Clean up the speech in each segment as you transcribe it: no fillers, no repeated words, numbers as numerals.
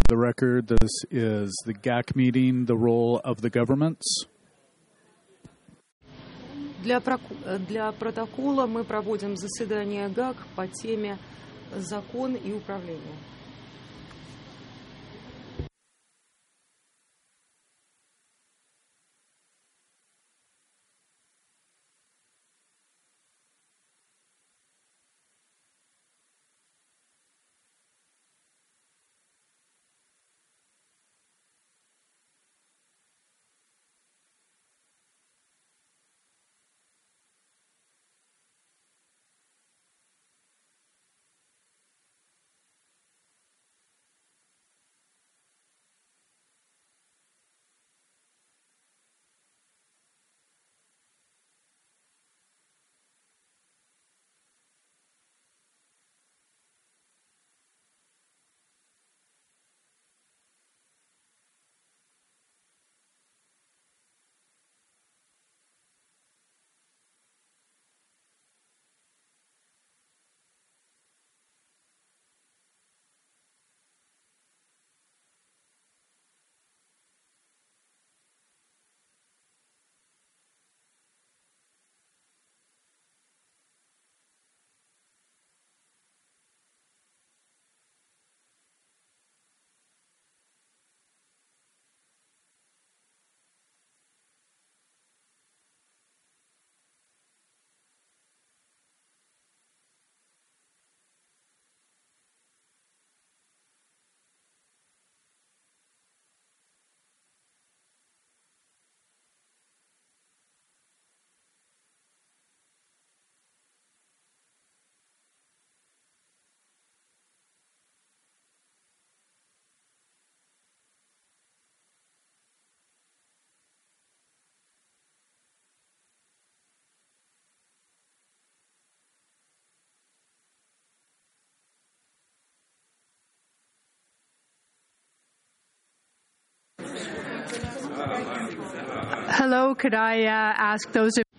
the record, this is the GAC meeting, the role of the governments. Для протокола мы проводим заседание ГАК по теме «Закон и управление». Hello, could I ask those of...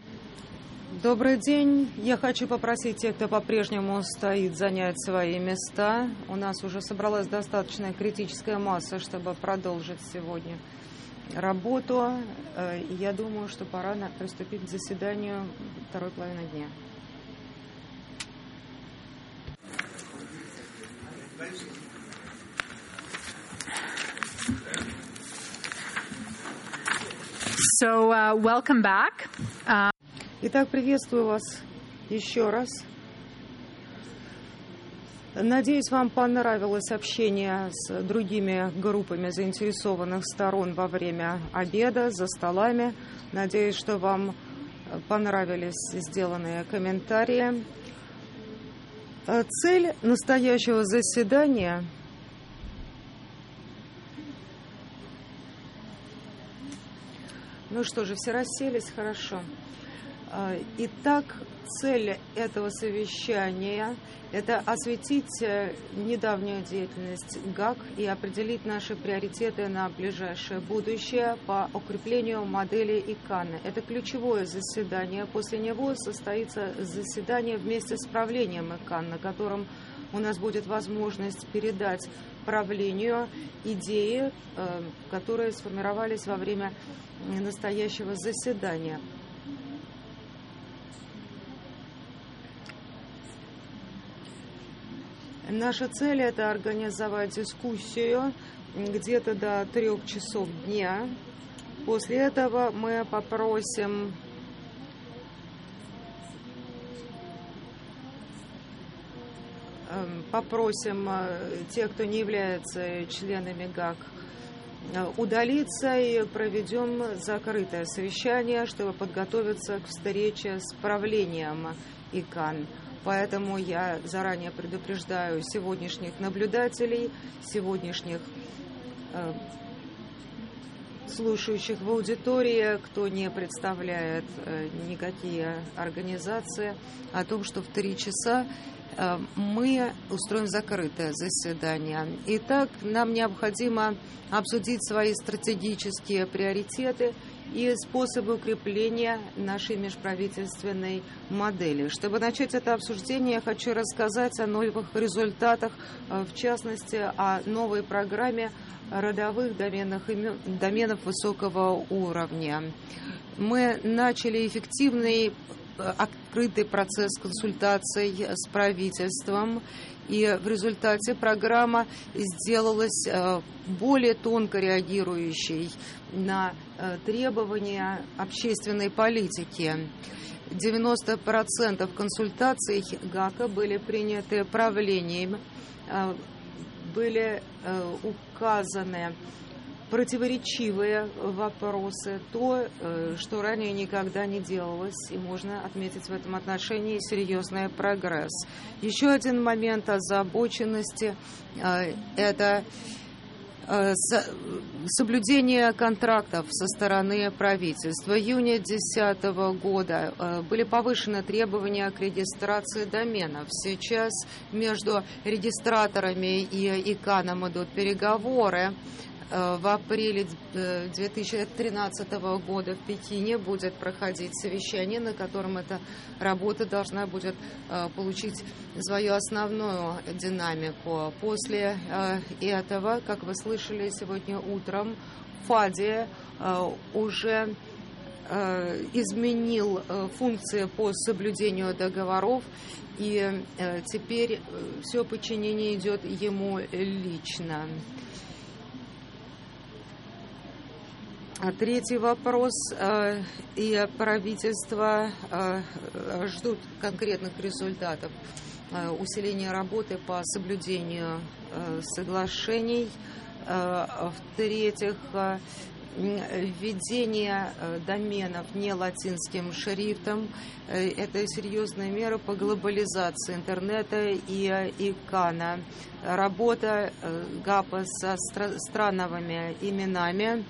Добрый день. Я хочу попросить тех, кто по-прежнему стоит, занять свои места. У нас уже собралась достаточно критическая масса, чтобы продолжить сегодня работу. И я думаю, что пора приступить к заседанию второй половины дня. So, welcome back. Итак, приветствую вас еще раз. Надеюсь, вам понравилось общение с другими группами заинтересованных сторон во время обеда за столами. Надеюсь, что вам понравились сделанные комментарии. Цель настоящего заседания — ну что же, все расселись, хорошо. Итак, цель этого совещания – это осветить недавнюю деятельность ГАК и определить наши приоритеты на ближайшее будущее по укреплению модели ИКАН. Это ключевое заседание. После него состоится заседание вместе с правлением ИКАН, на котором у нас будет возможность передать правлению идеи, которые сформировались во время настоящего заседания. Наша цель – это организовать дискуссию где-то до 3 часов дня. После этого мы попросим тех, кто не является членами ГАК, удалиться, и проведем закрытое совещание, чтобы подготовиться к встрече с правлением ИКАН. Поэтому я заранее предупреждаю сегодняшних наблюдателей, сегодняшних слушающих в аудитории, кто не представляет никакие организации, о том, что в 3 часа мы устроим закрытое заседание. Итак, нам необходимо обсудить свои стратегические приоритеты и способы укрепления нашей межправительственной модели. Чтобы начать это обсуждение, я хочу рассказать о новых результатах, в частности, о новой программе родовых доменов высокого уровня. Мы начали эффективный открытый процесс консультаций с правительством, и в результате программа сделалась более тонко реагирующей на требования общественной политики. 90% консультаций ГАКа были приняты правлением, были указаны противоречивые вопросы, то, что ранее никогда не делалось, и можно отметить в этом отношении серьезный прогресс. Еще один момент озабоченности – это соблюдение контрактов со стороны правительства. В июне 2010 года были повышены требования к регистрации доменов. Сейчас между регистраторами и ИКАНом идут переговоры. В апреле 2013 года в Пекине будет проходить совещание, на котором эта работа должна будет получить свою основную динамику. После этого, как вы слышали сегодня утром, ФАДИ уже изменил функции по соблюдению договоров, и теперь все подчинение идет ему лично. Третий вопрос, и правительство ждут конкретных результатов. Усиление работы по соблюдению соглашений. В-третьих, введение доменов не латинским шрифтом. Это серьезная мера по глобализации интернета и ИКАНа. Работа ГАПа со страновыми именами.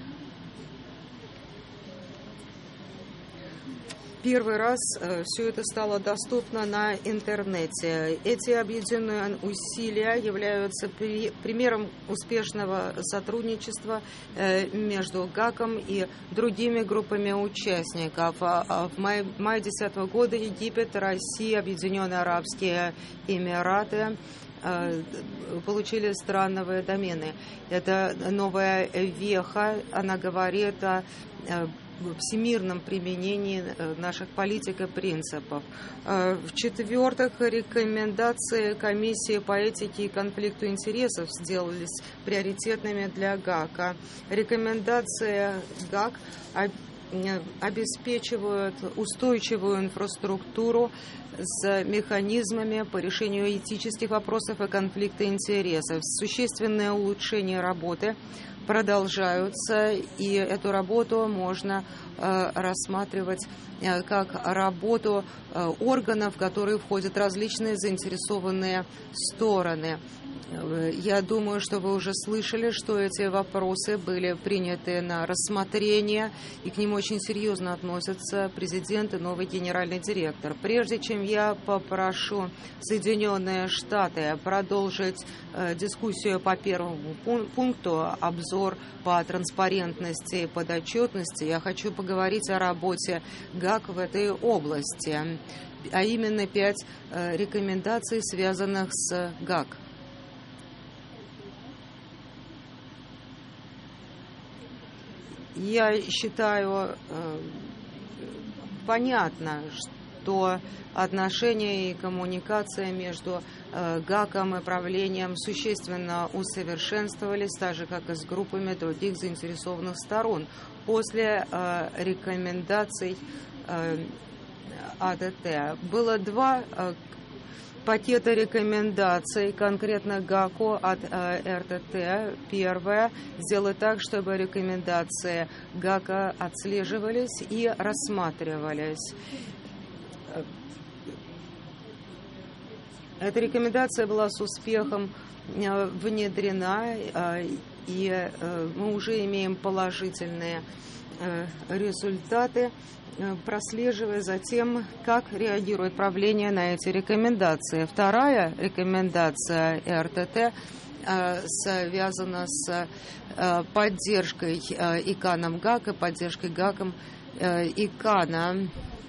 Первый раз все это стало доступно на интернете. Эти объединенные усилия являются примером успешного сотрудничества между ГАКом и другими группами участников. В мае 2010 года Египет, Россия, Объединенные Арабские Эмираты получили страновые домены. Это новая веха, она говорит о всемирном применении наших политик и принципов. В-четвертых, рекомендации Комиссии по этике и конфликту интересов сделались приоритетными для ГАКа. Рекомендации ГАК обеспечивают устойчивую инфраструктуру с механизмами по решению этических вопросов и конфликта интересов. Существенное улучшение работы продолжаются, и эту работу можно рассматривать как работу органов, в которые входят различные заинтересованные стороны. Я думаю, что вы уже слышали, что эти вопросы были приняты на рассмотрение, и к ним очень серьезно относятся президент и новый генеральный директор. Прежде чем я попрошу Соединенные Штаты продолжить дискуссию по первому пункту, обзор по транспарентности и подотчетности, я хочу поговорить о работе ГАК в этой области, а именно 5 рекомендаций, связанных с ГАК. Я считаю понятно, что отношения и коммуникация между ГАКом и правлением существенно усовершенствовались, так же, как и с группами других заинтересованных сторон. После рекомендаций АДТ было 2 пакета рекомендаций, конкретно ГАКу от РТТ. Первое – сделать так, чтобы рекомендации ГАКа отслеживались и рассматривались. Эта рекомендация была с успехом внедрена, и мы уже имеем положительные результаты, прослеживая за тем, как реагирует правление на эти рекомендации. Вторая рекомендация РТТ связана с поддержкой ИКАНом ГАК и поддержкой ГАКом ИКАНа.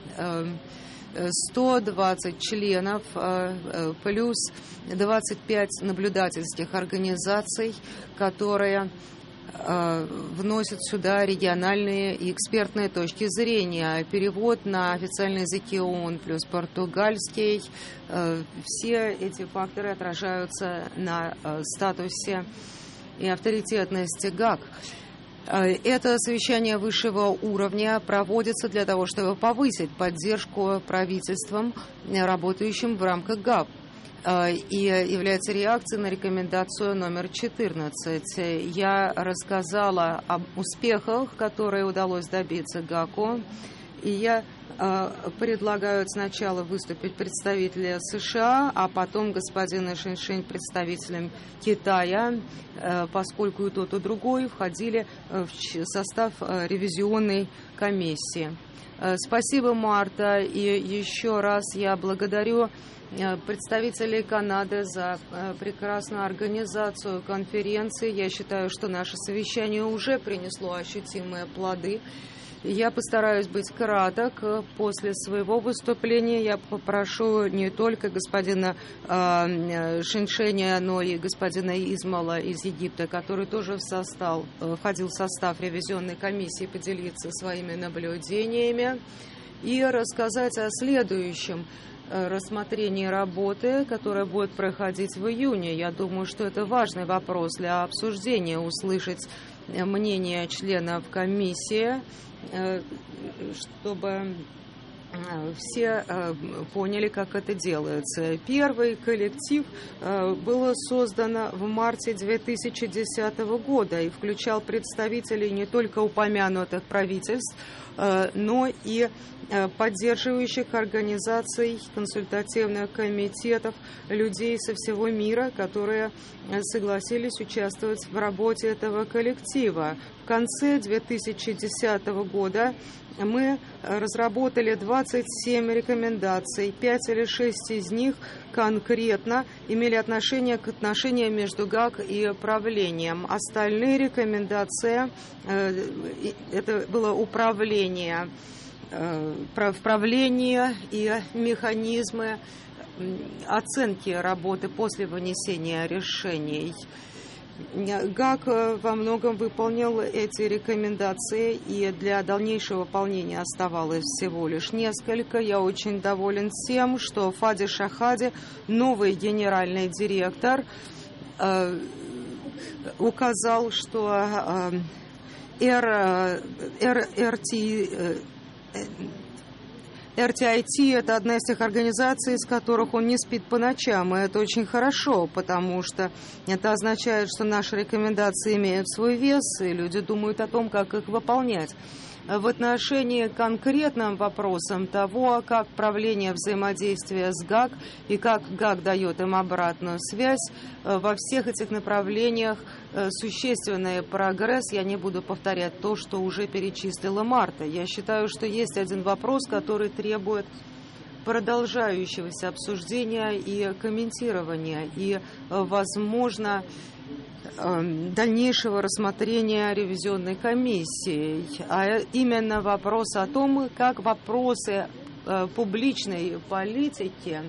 120 членов плюс 25 наблюдательских организаций, которые вносят сюда региональные и экспертные точки зрения. Перевод на официальные языки ООН плюс португальский. Все эти факторы отражаются на статусе и авторитетности ГАК. Это совещание высшего уровня проводится для того, чтобы повысить поддержку правительствам, работающим в рамках ГАК, и является реакцией на рекомендацию номер 14. Я рассказала об успехах, которые удалось добиться ГАКу, и я предлагаю сначала выступить представителя США, а потом господина Шиншень представителем Китая, поскольку и тот, и другой входили в состав ревизионной комиссии. Спасибо, Марта, и еще раз я благодарю представителей Канады за прекрасную организацию конференции. Я считаю, что наше совещание уже принесло ощутимые плоды. Я постараюсь быть краток. После своего выступления я попрошу не только господина Шиншеня, но и господина Измала из Египта, который тоже входил в состав ревизионной комиссии, поделиться своими наблюдениями и рассказать о следующем рассмотрении работы, которая будет проходить в июне. Я думаю, что это важный вопрос для обсуждения, услышать мнение членов комиссии, чтобы все поняли, как это делается. Первый коллектив был создан в марте 2010 года и включал представителей не только упомянутых правительств, но и поддерживающих организаций, консультативных комитетов, людей со всего мира, которые согласились участвовать в работе этого коллектива. В конце 2010 года мы разработали 27 рекомендаций, 5 или 6 из них конкретно имели отношение к отношениям между ГАК и правлением. Остальные рекомендации, это было управление, вправление и механизмы оценки работы после вынесения решений. ГАК во многом выполнил эти рекомендации, и для дальнейшего выполнения оставалось всего лишь несколько. Я очень доволен тем, что Фади Шахади, новый генеральный директор, указал, что RTIT – это одна из тех организаций, из которых он не спит по ночам, и это очень хорошо, потому что это означает, что наши рекомендации имеют свой вес, и люди думают о том, как их выполнять. В отношении к конкретным вопросам того, как правление взаимодействия с ГАК и как ГАК дает им обратную связь, во всех этих направлениях существенный прогресс. Я не буду повторять то, что уже перечислила Марта. Я считаю, что есть один вопрос, который требует продолжающегося обсуждения и комментирования, и, возможно, дальнейшего рассмотрения ревизионной комиссией, а именно вопрос о том, как вопросы публичной политики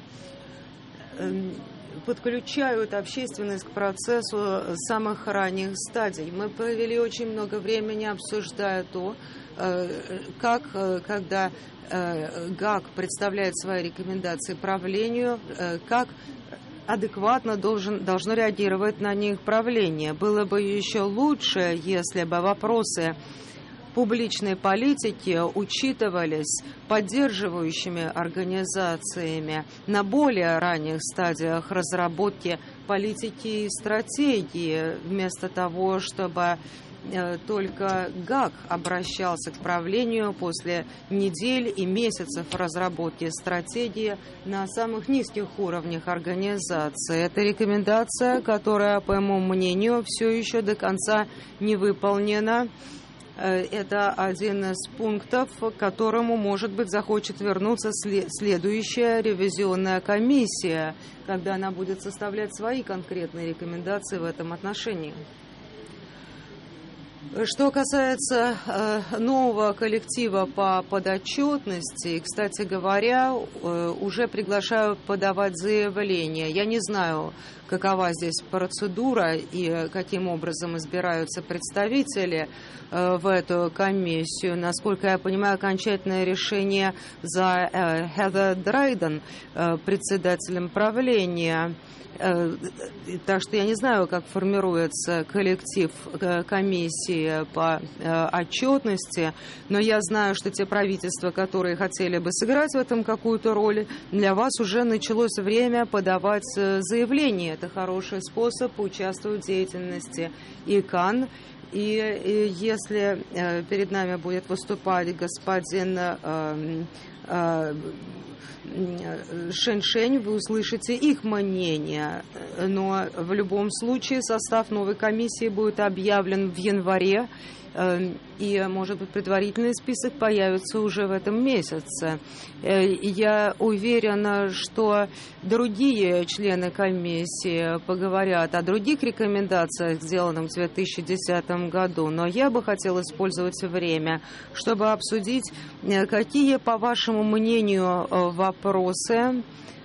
подключают общественность к процессу самых ранних стадий. Мы провели очень много времени, обсуждая то, как, когда ГАК представляет свои рекомендации правлению, как адекватно должно реагировать на них правление. Было бы еще лучше, если бы вопросы публичной политики учитывались поддерживающими организациями на более ранних стадиях разработки политики и стратегии, вместо того, чтобы только ГАК обращался к правлению после недель и месяцев разработки стратегии на самых низких уровнях организации. Это рекомендация, которая, по моему мнению, все еще до конца не выполнена. Это один из пунктов, к которому, может быть, захочет вернуться следующая ревизионная комиссия, когда она будет составлять свои конкретные рекомендации в этом отношении. Что касается нового коллектива по подотчетности, кстати говоря, уже приглашаю подавать заявление. Я не знаю, какова здесь процедура и каким образом избираются представители в эту комиссию. Насколько я понимаю, окончательное решение за Хезер Драйден, председателем правления. Так что я не знаю, как формируется коллектив комиссии по отчетности, но я знаю, что те правительства, которые хотели бы сыграть в этом какую-то роль, для вас уже началось время подавать заявление. Это хороший способ участвовать в деятельности ИКАН. И если перед нами будет выступать господин Шэньшэнь, вы услышите их мнение. Но в любом случае состав новой комиссии будет объявлен в январе, и, может быть, предварительный список появится уже в этом месяце. Я уверена, что другие члены комиссии поговорят о других рекомендациях, сделанных в 2010 году, но я бы хотела использовать время, чтобы обсудить, какие, по вашему мнению, вопросы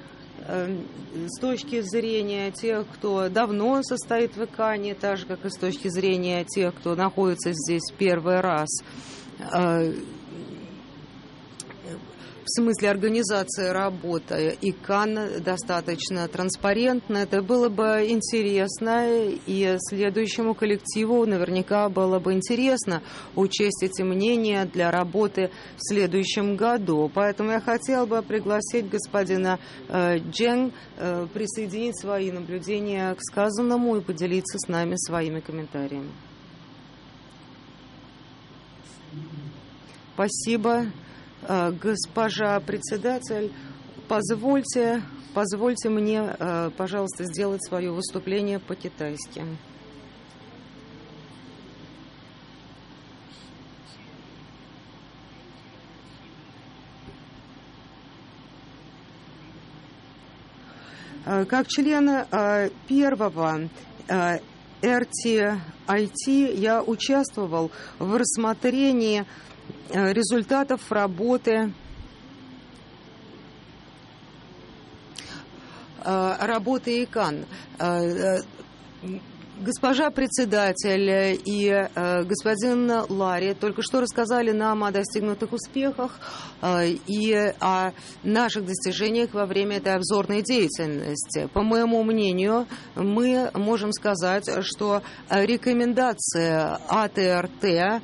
с точки зрения тех, кто давно состоит в ИКАНе, так же, как и с точки зрения тех, кто находится здесь первый раз, в смысле организации работы ИКАН достаточно транспарентно. Это было бы интересно, и следующему коллективу наверняка было бы интересно учесть эти мнения для работы в следующем году. Поэтому я хотела бы пригласить господина Джен присоединить свои наблюдения к сказанному и поделиться с нами своими комментариями. Спасибо. Госпожа председатель, позвольте мне, пожалуйста, сделать свое выступление по-китайски. Как член первого RTIT я участвовал в рассмотрении результатов работы ИКАН. Госпожа председатель и господин Ларри только что рассказали нам о достигнутых успехах и о наших достижениях во время этой обзорной деятельности. По моему мнению, мы можем сказать, что рекомендации АТРТ,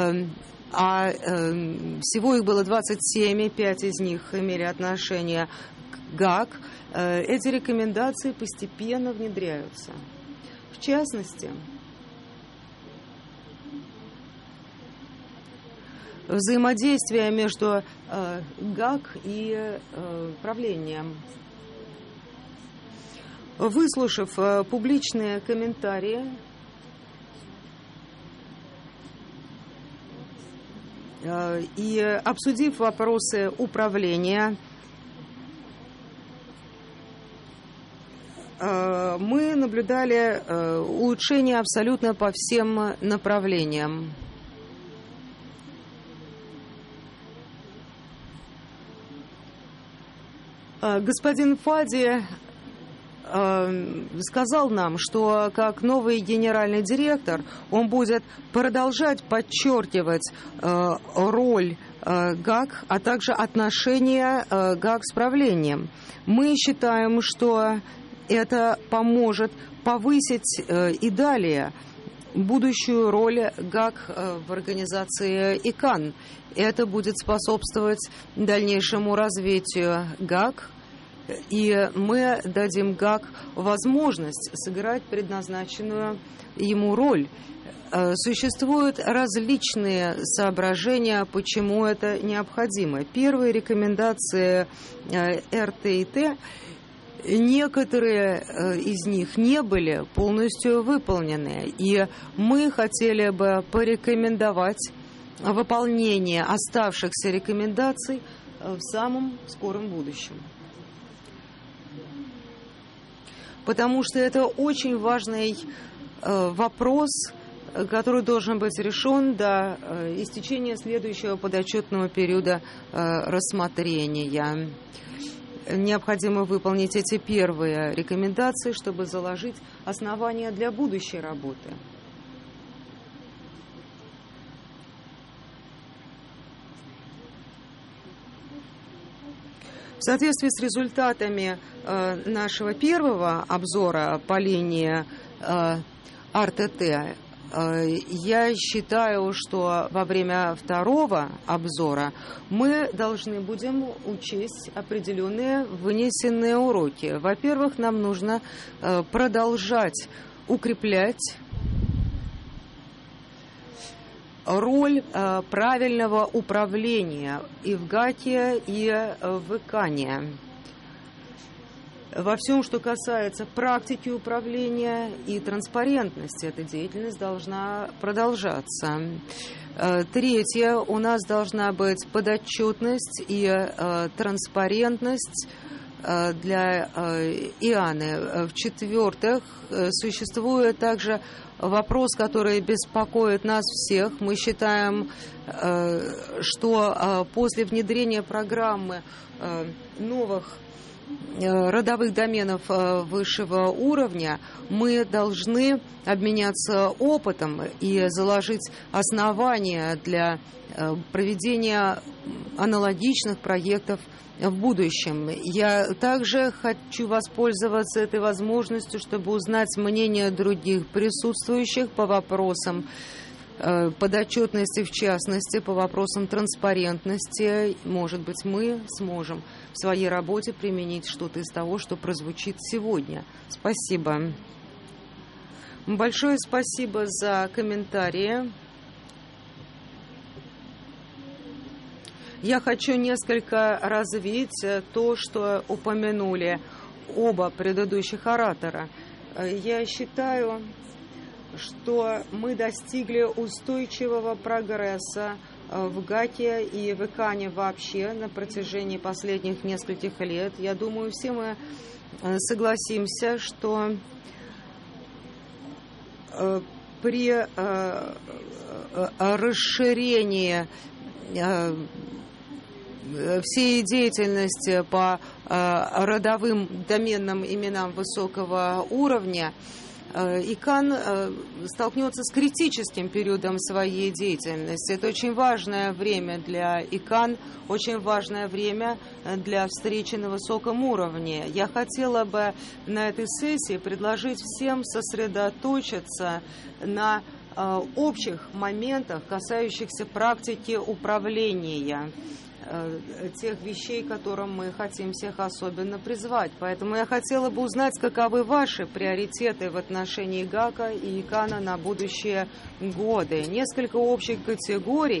всего их было 27, и 5 из них имели отношение к ГАК, эти рекомендации постепенно внедряются. В частности, взаимодействие между ГАК и правлением. Выслушав публичные комментарии, и обсудив вопросы управления, мы наблюдали улучшение абсолютно по всем направлениям. Господин Фади сказал нам, что как новый генеральный директор он будет продолжать подчеркивать роль ГАК, а также отношения ГАК с правлением. Мы считаем, что это поможет повысить и далее будущую роль ГАК в организации ИКАН. Это будет способствовать дальнейшему развитию ГАК, и мы дадим ГАК возможность сыграть предназначенную ему роль. Существуют различные соображения, почему это необходимо. Первые рекомендации РТИТ некоторые из них не были полностью выполнены, и мы хотели бы порекомендовать выполнение оставшихся рекомендаций в самом скором будущем. Потому что это очень важный вопрос, который должен быть решен до истечения следующего подотчетного периода рассмотрения. Необходимо выполнить эти первые рекомендации, чтобы заложить основания для будущей работы. В соответствии с результатами нашего первого обзора по линии РТТ, я считаю, что во время второго обзора мы должны будем учесть определенные вынесенные уроки. Во-первых, нам нужно продолжать укреплять роль правильного управления и в ГАКе, и в ИКАНе. Во всем, что касается практики управления и транспарентности, эта деятельность должна продолжаться. Третье, у нас должна быть подотчетность и транспарентность для ИАНы. В-четвертых, существует также вопрос, который беспокоит нас всех. Мы считаем, что после внедрения программы новых родовых доменов высшего уровня мы должны обменяться опытом и заложить основания для проведения аналогичных проектов в будущем. Я также хочу воспользоваться этой возможностью, чтобы узнать мнение других присутствующих по вопросам подотчетности, в частности, по вопросам транспарентности. Может быть, мы сможем в своей работе применить что-то из того, что прозвучит сегодня. Спасибо. Большое спасибо за комментарии. Я хочу несколько развить то, что упомянули оба предыдущих оратора. Я считаю, что мы достигли устойчивого прогресса в ГАКе и в ИКАНе вообще на протяжении последних нескольких лет. Я думаю, все мы согласимся, что при расширении всей деятельности по родовым доменным именам высокого уровня ИКАН столкнется с критическим периодом своей деятельности. Это очень важное время для ИКАН, очень важное время для встречи на высоком уровне. Я хотела бы на этой сессии предложить всем сосредоточиться на общих моментах, касающихся практики управления, тех вещей, к которым мы хотим всех особенно призвать. Поэтому я хотела бы узнать, каковы ваши приоритеты в отношении ГАКа и ИКАНа на будущие годы. Несколько общих категорий.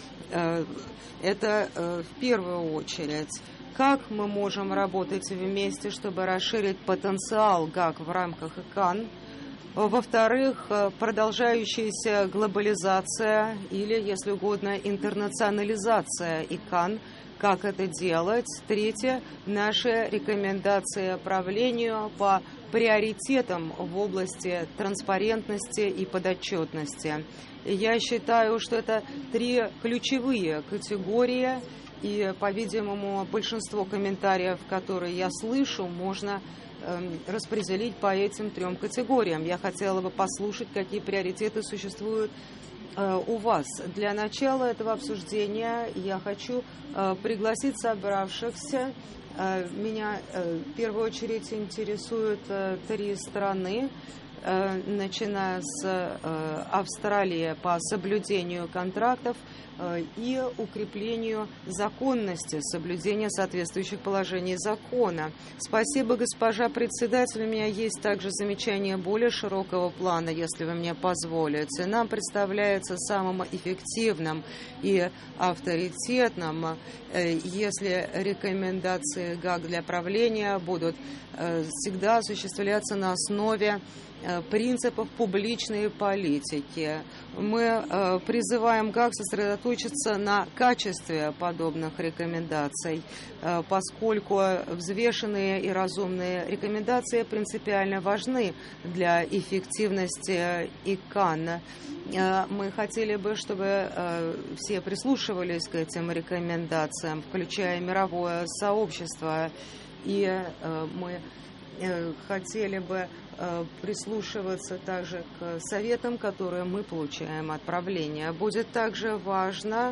Это в первую очередь, как мы можем работать вместе, чтобы расширить потенциал ГАК в рамках ИКАН. Во-вторых, продолжающаяся глобализация или, если угодно, интернационализация ИКАН. Как это делать? Третье, наши рекомендации правлению по приоритетам в области транспарентности и подотчетности. Я считаю, что это три ключевые категории, и, по-видимому, большинство комментариев, которые я слышу, можно распределить по этим трем категориям. Я хотела бы послушать, какие приоритеты существуют у вас. Для начала этого обсуждения я хочу пригласить собравшихся. Меня в первую очередь интересуют три страны. начиная с Австралии по соблюдению контрактов и укреплению законности, соблюдения соответствующих положений закона. Спасибо, госпожа председатель. У меня есть также замечание более широкого плана, если вы мне позволите. Нам представляется самым эффективным и авторитетным, если рекомендации ГАК для правления будут всегда осуществляться на основе принципов публичной политики. Мы призываем ГАК сосредоточиться на качестве подобных рекомендаций, поскольку взвешенные и разумные рекомендации принципиально важны для эффективности ИКАН. Мы хотели бы, чтобы все прислушивались к этим рекомендациям, включая мировое сообщество, и мы хотели бы прислушиваться также к советам, которые мы получаем от правления. Будет также важно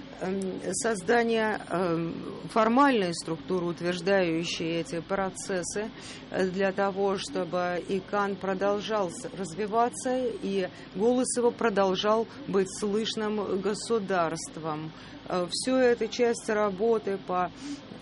создание формальной структуры, утверждающей эти процессы, для того, чтобы ИКАН продолжал развиваться и голос его продолжал быть слышным государством. Все это часть работы по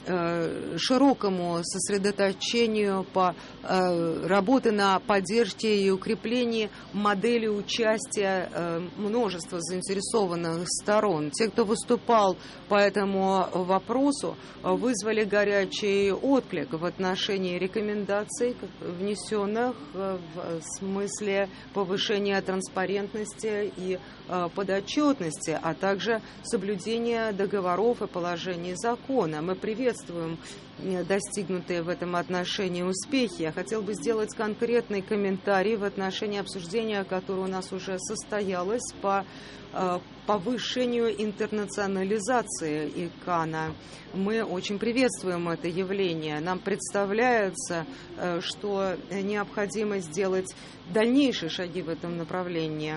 широкому сосредоточению, по работе на поддержке и укреплении модели участия множества заинтересованных сторон. Те, кто выступал по этому вопросу, вызвали горячий отклик в отношении рекомендаций, внесенных в смысле повышения транспарентности и подотчетности, а также соблюдения договоров и положений закона. Мы приветствуем достигнутые в этом отношении успехи. Я хотел бы сделать конкретный комментарий в отношении обсуждения, которое у нас уже состоялось по повышению интернационализации ИКАНа. Мы очень приветствуем это явление. Нам представляется, что необходимо сделать дальнейшие шаги в этом направлении.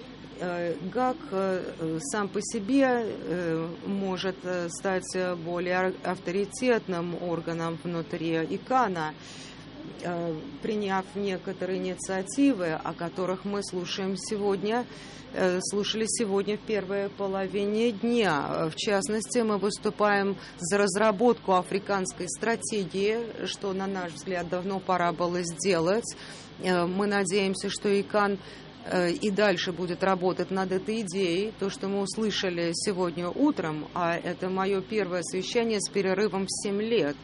ГАК сам по себе может стать более авторитетным органом внутри ИКАНа, приняв некоторые инициативы, о которых мы слушали сегодня в первой половине дня. В частности, мы выступаем за разработку африканской стратегии, что, на наш взгляд, давно пора было сделать. Мы надеемся, что ИКАН и дальше будет работать над этой идеей. То, что мы услышали сегодня утром, а это мое первое совещание с перерывом в 7 лет.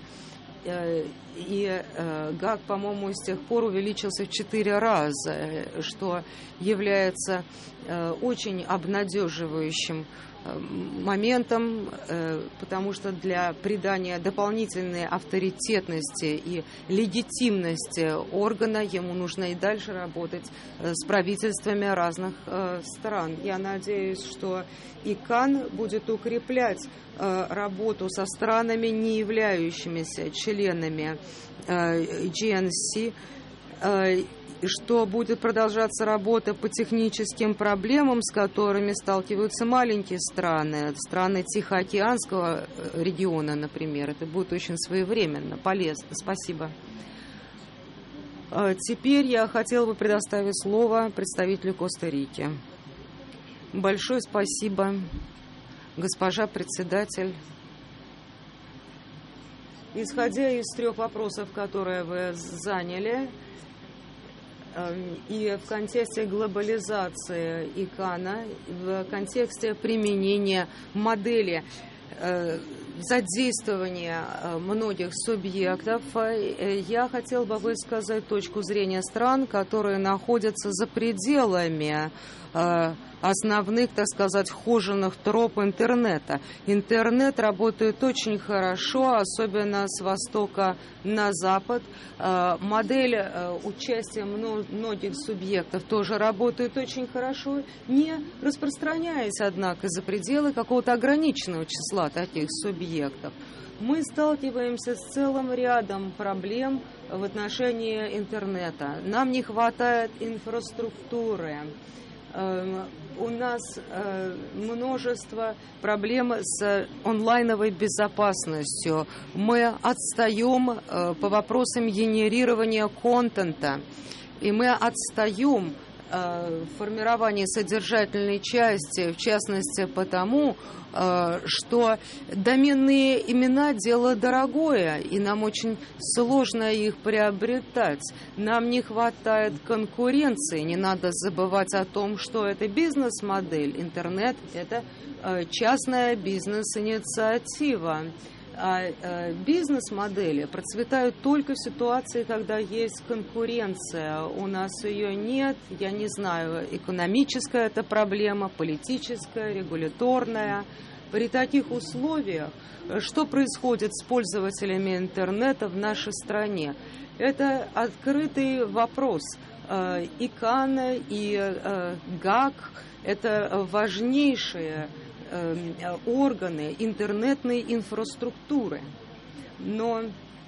И ГАК, по-моему, с тех пор увеличился в 4 раза, что является очень обнадеживающим моментом, потому что для придания дополнительной авторитетности и легитимности органа ему нужно и дальше работать с правительствами разных стран. Я надеюсь, что ИКАН будет укреплять работу со странами, не являющимися членами GNC, что будет продолжаться работа по техническим проблемам, с которыми сталкиваются маленькие страны, страны Тихоокеанского региона, например. Это будет очень своевременно, полезно. Спасибо. Теперь я хотела бы предоставить слово представителю Коста-Рики. Большое спасибо, госпожа председатель. Исходя из 3 вопросов, которые вы заняли, и в контексте глобализации ИКАНа, в контексте применения модели задействования многих субъектов, я хотел бы высказать точку зрения стран, которые находятся за пределами основных, так сказать, хоженых троп интернета. Интернет работает очень хорошо, особенно с востока на запад. Модель участия многих субъектов тоже работает очень хорошо, не распространяясь, однако, за пределы какого-то ограниченного числа таких субъектов. Мы сталкиваемся с целым рядом проблем в отношении интернета. Нам не хватает инфраструктуры. У нас множество проблем с онлайновой безопасностью. Мы отстаем по вопросам генерирования контента. И мы отстаем в формировании содержательной части, в частности потому, что доменные имена – дело дорогое, и нам очень сложно их приобретать. Нам не хватает конкуренции. Не надо забывать о том, что это бизнес-модель. Интернет – это частная бизнес-инициатива. А бизнес-модели процветают только в ситуации, когда есть конкуренция. У нас ее нет. Я не знаю, экономическая это проблема, политическая, регуляторная. При таких условиях, что происходит с пользователями интернета в нашей стране? Это открытый вопрос. ИКАН и ГАК – это важнейшие органы интернетной инфраструктуры. Но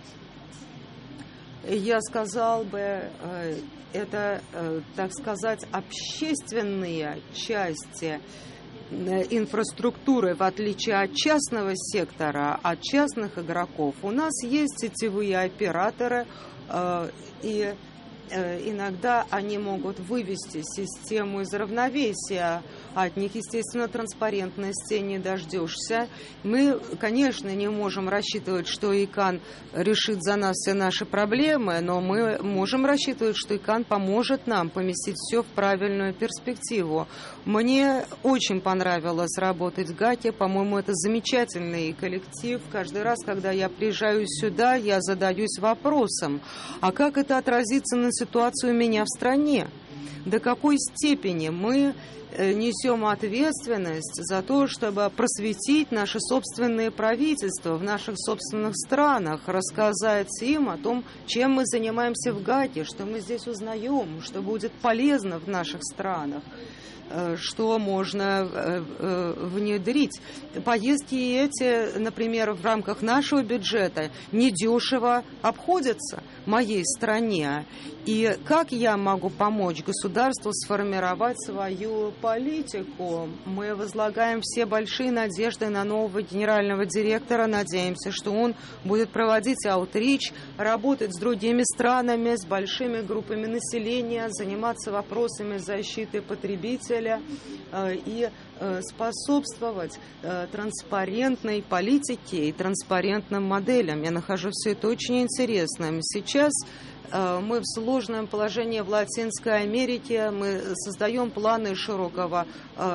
я сказал бы, это, так сказать, общественные части инфраструктуры, в отличие от частного сектора, от частных игроков. У нас есть сетевые операторы, и иногда они могут вывести систему из равновесия. От них, естественно, транспарентности не дождешься. Мы, конечно, не можем рассчитывать, что ИКАН решит за нас все наши проблемы, но мы можем рассчитывать, что ИКАН поможет нам поместить все в правильную перспективу. Мне очень понравилось работать в ГАКе. По-моему, это замечательный коллектив. Каждый раз, когда я приезжаю сюда, я задаюсь вопросом, а как это отразится на ситуацию у меня в стране? До какой степени мы несем ответственность за то, чтобы просветить наши собственные правительства в наших собственных странах, рассказать им о том, чем мы занимаемся в ГАКе, что мы здесь узнаем, что будет полезно в наших странах, что можно внедрить. Поездки эти, например, в рамках нашего бюджета недешево обходятся моей стране. И как я могу помочь государству сформировать свою политику? Мы возлагаем все большие надежды на нового генерального директора. Надеемся, что он будет проводить аутрич, работать с другими странами, с большими группами населения, заниматься вопросами защиты потребителя и способствовать транспарентной политике и транспарентным моделям. Я нахожу все это очень интересным. Сейчас мы в сложном положении в Латинской Америке, мы создаем планы широкого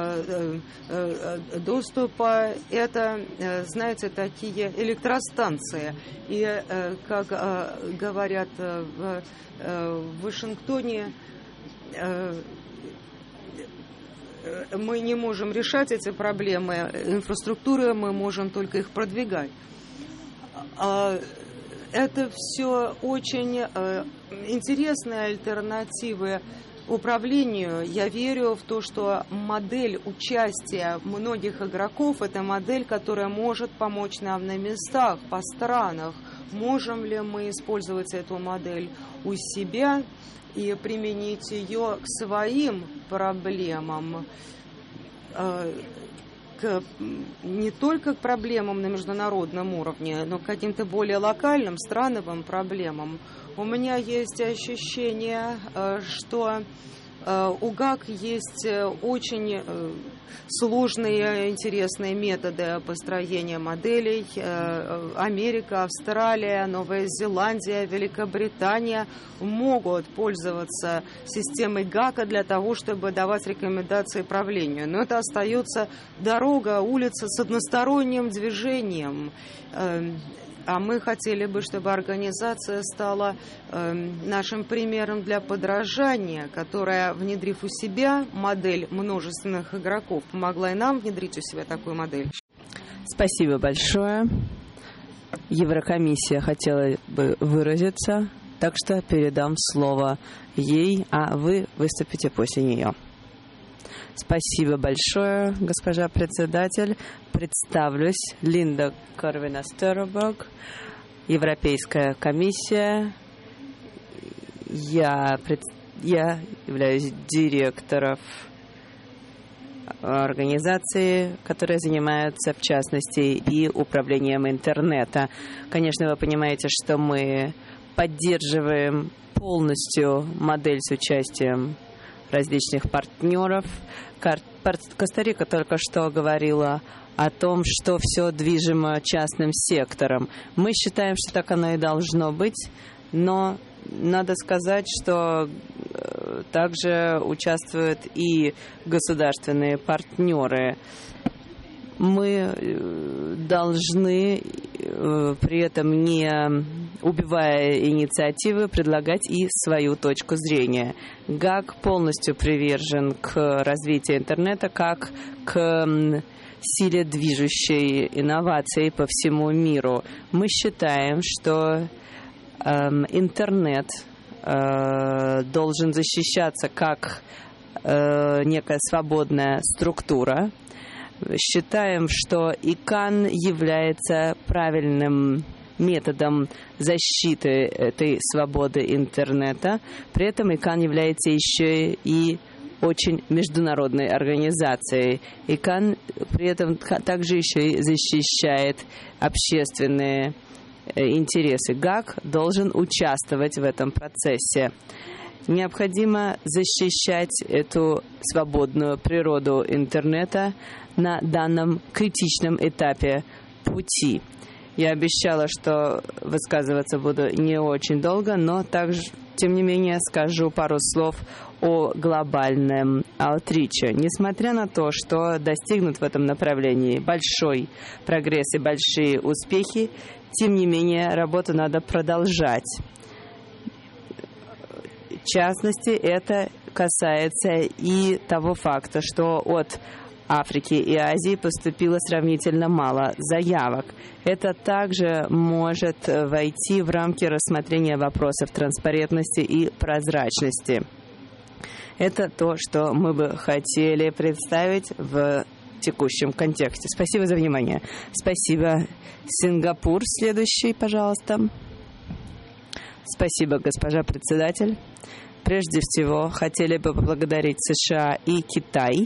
доступа. Это, знаете, такие электростанции. И, как говорят в Вашингтоне, мы не можем решать эти проблемы инфраструктуры, мы можем только их продвигать. Это все очень интересные альтернативы управлению. Я верю в то, что модель участия многих игроков – это модель, которая может помочь нам на местах, по странах. Можем ли мы использовать эту модель у себя и применить ее к своим проблемам? Не только к проблемам на международном уровне, но к каким-то более локальным, страновым проблемам. У меня есть ощущение, что у ГАК есть очень сложные, интересные методы построения моделей. Америка, Австралия, Новая Зеландия, Великобритания могут пользоваться системой ГАКа для того, чтобы давать рекомендации правлению. Но это остается дорога, улица с односторонним движением. А мы хотели бы, чтобы организация стала нашим примером для подражания, которая, внедрив у себя модель множественных игроков, помогла и нам внедрить у себя такую модель. Спасибо большое. Еврокомиссия хотела бы выразиться, так что передам слово ей, а вы выступите после нее. Спасибо большое, госпожа председатель. Представлюсь. Линда Корвина-Стерберг, Европейская комиссия. Я являюсь директором организации, которые занимаются, в частности, и управлением интернета. Конечно, вы понимаете, что мы поддерживаем полностью модель с участием различных партнеров. Коста-Рика только что говорила о том, что все движимо частным сектором. Мы считаем, что так оно и должно быть, но надо сказать, что также участвуют и государственные партнеры. Мы должны при этом, не убивая инициативы, предлагать и свою точку зрения. ГАК полностью привержен к развитию интернета как к силе движущей инноваций по всему миру. Мы считаем, что интернет должен защищаться как некая свободная структура. Считаем, что ИКАНН является правильным методом защиты этой свободы интернета. При этом ИКАНН является еще и очень международной организацией. ИКАНН при этом также еще и защищает общественные интересы. ГАК должен участвовать в этом процессе. Необходимо защищать эту свободную природу интернета на данном критичном этапе пути. Я обещала, что высказываться буду не очень долго, но также, тем не менее, скажу пару слов о глобальном аутриче. Несмотря на то, что достигнут в этом направлении большой прогресс и большие успехи, тем не менее, работу надо продолжать. В частности, это касается и того факта, что от Африки и Азии поступило сравнительно мало заявок. Это также может войти в рамки рассмотрения вопросов транспарентности и прозрачности. Это то, что мы бы хотели представить в текущем контексте. Спасибо за внимание. Спасибо. Сингапур следующий, пожалуйста. Спасибо, госпожа председатель. Прежде всего, хотели бы поблагодарить США и Китай.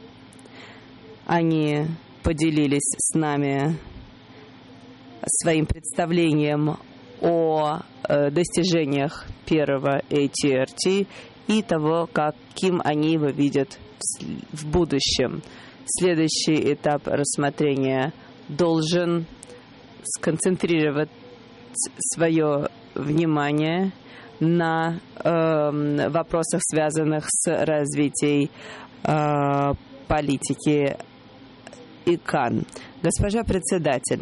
Они поделились с нами своим представлением о достижениях первого ATRT и того, каким они его видят в будущем. Следующий этап рассмотрения должен сконцентрировать свое внимание на вопросах, связанных с развитием политики ИКАНН. Госпожа председатель,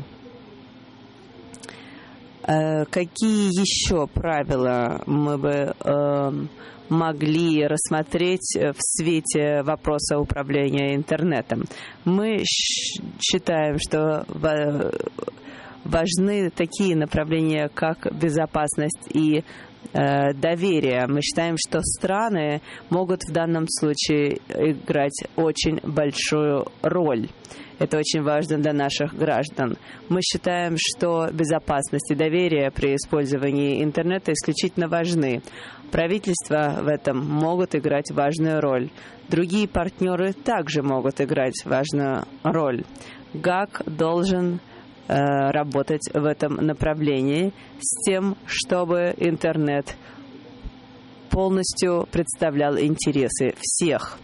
какие еще правила мы бы могли рассмотреть в свете вопроса управления интернетом? Мы считаем, что важны такие направления, как безопасность и доверие. Мы считаем, что страны могут в данном случае играть очень большую роль. Это очень важно для наших граждан. Мы считаем, что безопасность и доверие при использовании интернета исключительно важны. Правительства в этом могут играть важную роль. Другие партнеры также могут играть важную роль. ГАК должен работать в этом направлении с тем, чтобы интернет полностью представлял интересы всех.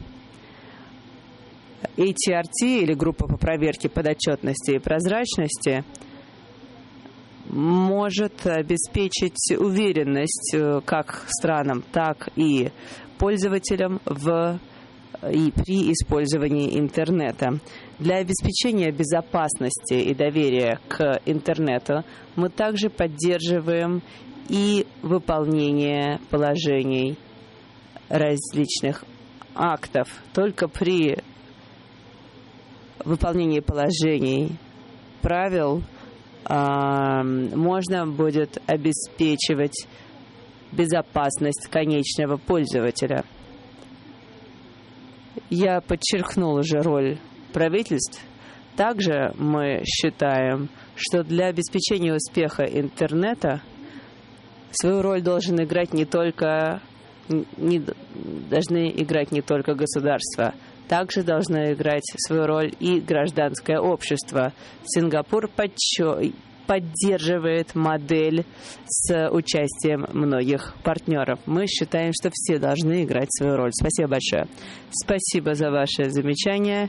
ATRT, или группа по проверке подотчетности и прозрачности, может обеспечить уверенность как странам, так и пользователям и при использовании интернета. Для обеспечения безопасности и доверия к интернету мы также поддерживаем и выполнение положений различных актов. Только при выполнении положений правил можно будет обеспечивать безопасность конечного пользователя. Я подчеркнул уже роль правительств. Также мы считаем, что для обеспечения успеха интернета свою роль должны играть не только государства, также должно играть свою роль и гражданское общество. Сингапур поддерживает модель с участием многих партнеров. Мы считаем, что все должны играть свою роль. Спасибо большое. Спасибо за ваше замечание.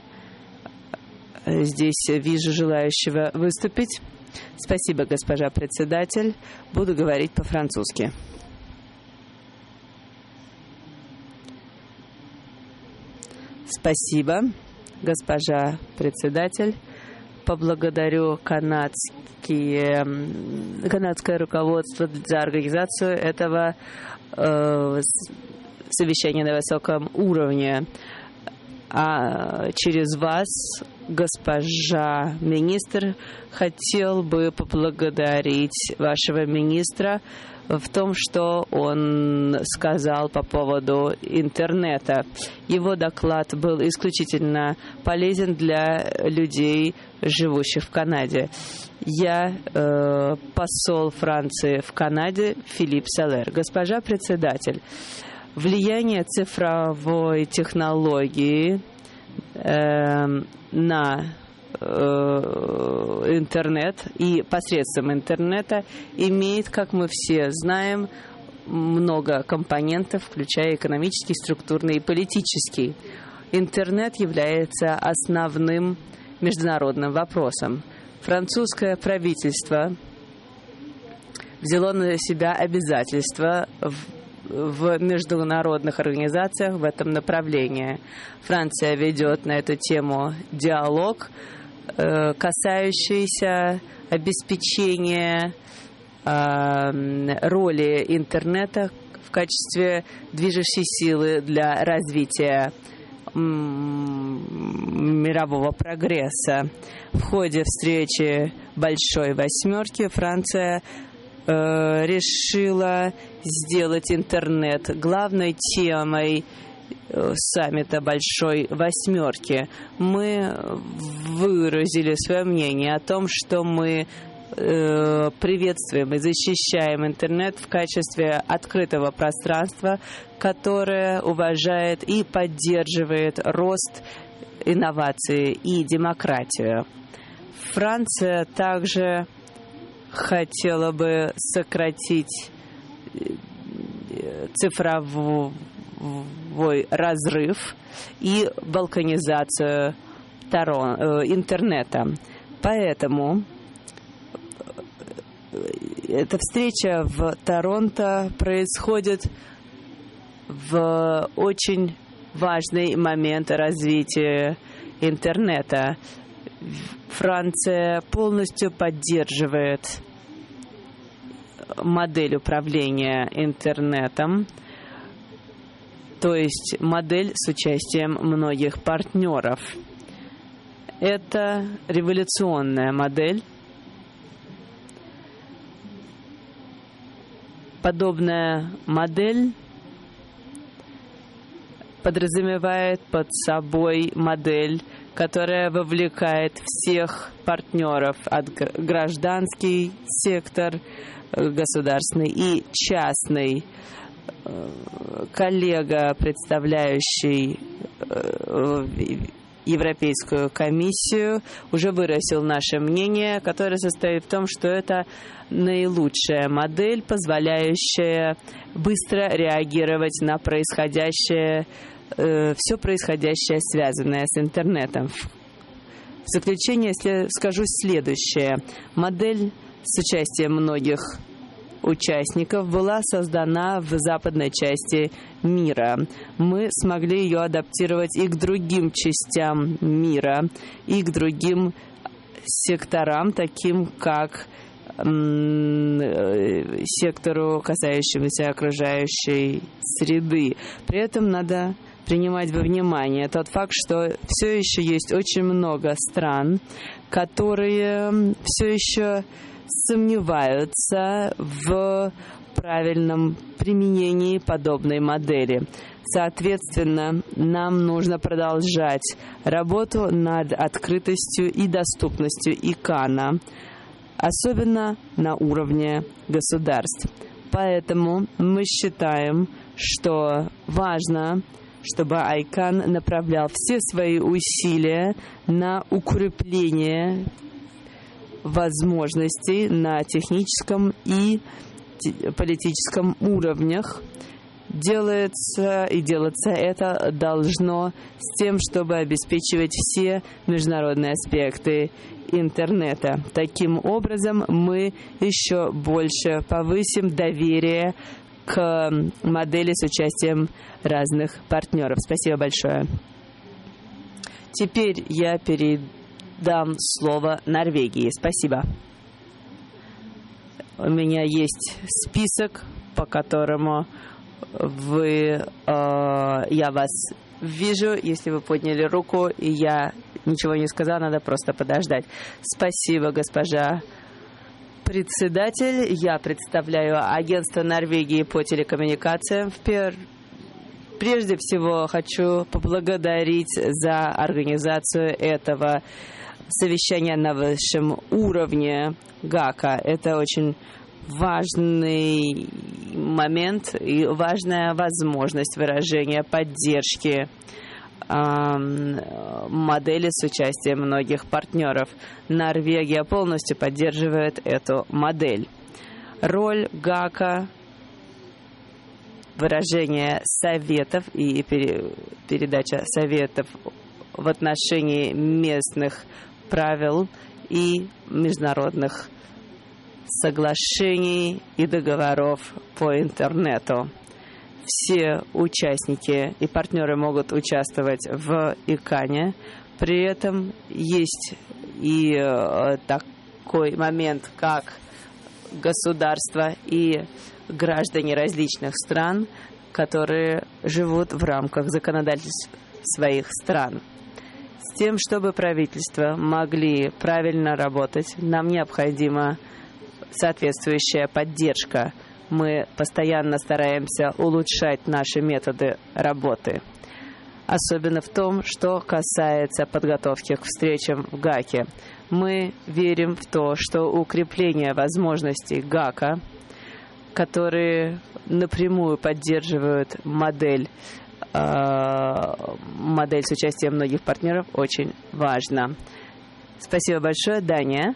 Здесь вижу желающего выступить. Спасибо, госпожа председатель. Буду говорить по-французски. Спасибо, госпожа председатель. Поблагодарю канадское руководство за организацию этого совещания на высоком уровне. А через вас, госпожа министр, хотел бы поблагодарить вашего министра в том, что он сказал по поводу интернета. Его доклад был исключительно полезен для людей, живущих в Канаде. Я посол Франции в Канаде Филипп Салер. Госпожа председатель, влияние цифровой технологии на интернет и посредством интернета имеет, как мы все знаем, много компонентов, включая экономический, структурный и политический. Интернет является основным международным вопросом. Французское правительство взяло на себя обязательства в международных организациях в этом направлении. Франция ведет на эту тему диалог, касающийся обеспечения роли интернета в качестве движущей силы для развития мирового прогресса. В ходе встречи Большой Восьмерки Франция решила сделать интернет главной темой саммита Большой Восьмерки. Мы выразили свое мнение о том, что мы приветствуем и защищаем интернет в качестве открытого пространства, которое уважает и поддерживает рост, инновации и демократию. Франция также хотела бы сократить цифровой разрыв и балканизацию интернета. Поэтому эта встреча в Торонто происходит в очень важный момент развития интернета. Франция полностью поддерживает модель управления интернетом, то есть модель с участием многих партнеров. Это революционная модель. Подобная модель подразумевает под собой модель, которая вовлекает всех партнеров, от гражданский сектор, государственный и частный. Коллега, представляющий Европейскую комиссию, уже выразил наше мнение, которое состоит в том, что это наилучшая модель, позволяющая быстро реагировать на происходящее, все происходящее, связанное с интернетом. В заключение скажу следующее. Модель с участием многих участников была создана в западной части мира. Мы смогли ее адаптировать и к другим частям мира, и к другим секторам, таким как сектору, касающемуся окружающей среды. При этом надо принимать во внимание тот факт, что все еще есть очень много стран, которые все еще сомневаются в правильном применении подобной модели. Соответственно, нам нужно продолжать работу над открытостью и доступностью ИКАНа, особенно на уровне государств. Поэтому мы считаем, что важно, чтобы ICANN направлял все свои усилия на укрепление возможностей на техническом и политическом уровнях. Делается это должно с тем, чтобы обеспечивать все международные аспекты интернета. Таким образом, мы еще больше повысим доверие к модели с участием разных партнеров. Спасибо большое. Теперь я передам слово Норвегии. Спасибо. У меня есть список, по которому я вас вижу. Если вы подняли руку, и я ничего не сказала, надо просто подождать. Спасибо, госпожа председатель. Я представляю агентство Норвегии по телекоммуникациям. Прежде всего хочу поблагодарить за организацию этого совещания на высшем уровне ГАКа. Это очень важный момент и важная возможность выражения поддержки модели с участием многих партнеров. Норвегия полностью поддерживает эту модель. Роль ГАКа, выражение советов и передача советов в отношении местных правил и международных соглашений и договоров по интернету. Все участники и партнеры могут участвовать в ИКАНе. При этом есть и такой момент, как государства и граждане различных стран, которые живут в рамках законодательств своих стран. С тем, чтобы правительства могли правильно работать, нам необходима соответствующая поддержка. Мы постоянно стараемся улучшать наши методы работы. Особенно в том, что касается подготовки к встречам в ГАКе. Мы верим в то, что укрепление возможностей ГАКа, которые напрямую поддерживают модель с участием многих партнеров, очень важно. Спасибо большое, Дания.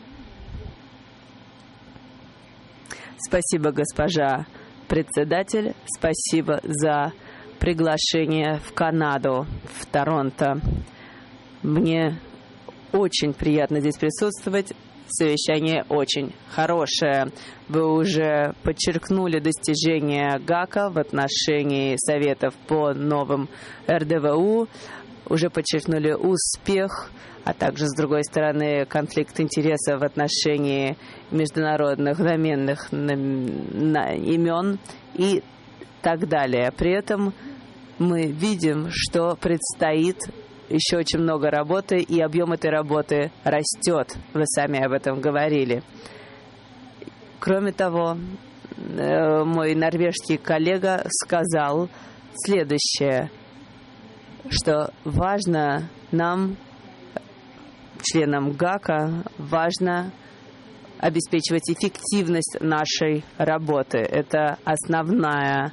Спасибо, госпожа председатель. Спасибо за приглашение в Канаду, в Торонто. Мне очень приятно здесь присутствовать. Совещание очень хорошее. Вы уже подчеркнули достижения ГАКа в отношении советов по новым РДВУ, уже подчеркнули успех, а также, с другой стороны, конфликт интересов в отношении международных доменных имен и так далее. При этом мы видим, что предстоит еще очень много работы, и объем этой работы растет. Вы сами об этом говорили. Кроме того, мой норвежский коллега сказал следующее, что важно нам, членам ГАКа, важно обеспечивать эффективность нашей работы. Это основная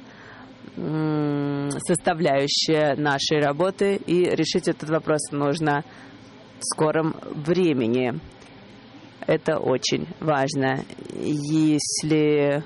составляющая нашей работы, и решить этот вопрос нужно в скором времени. Это очень важно. Если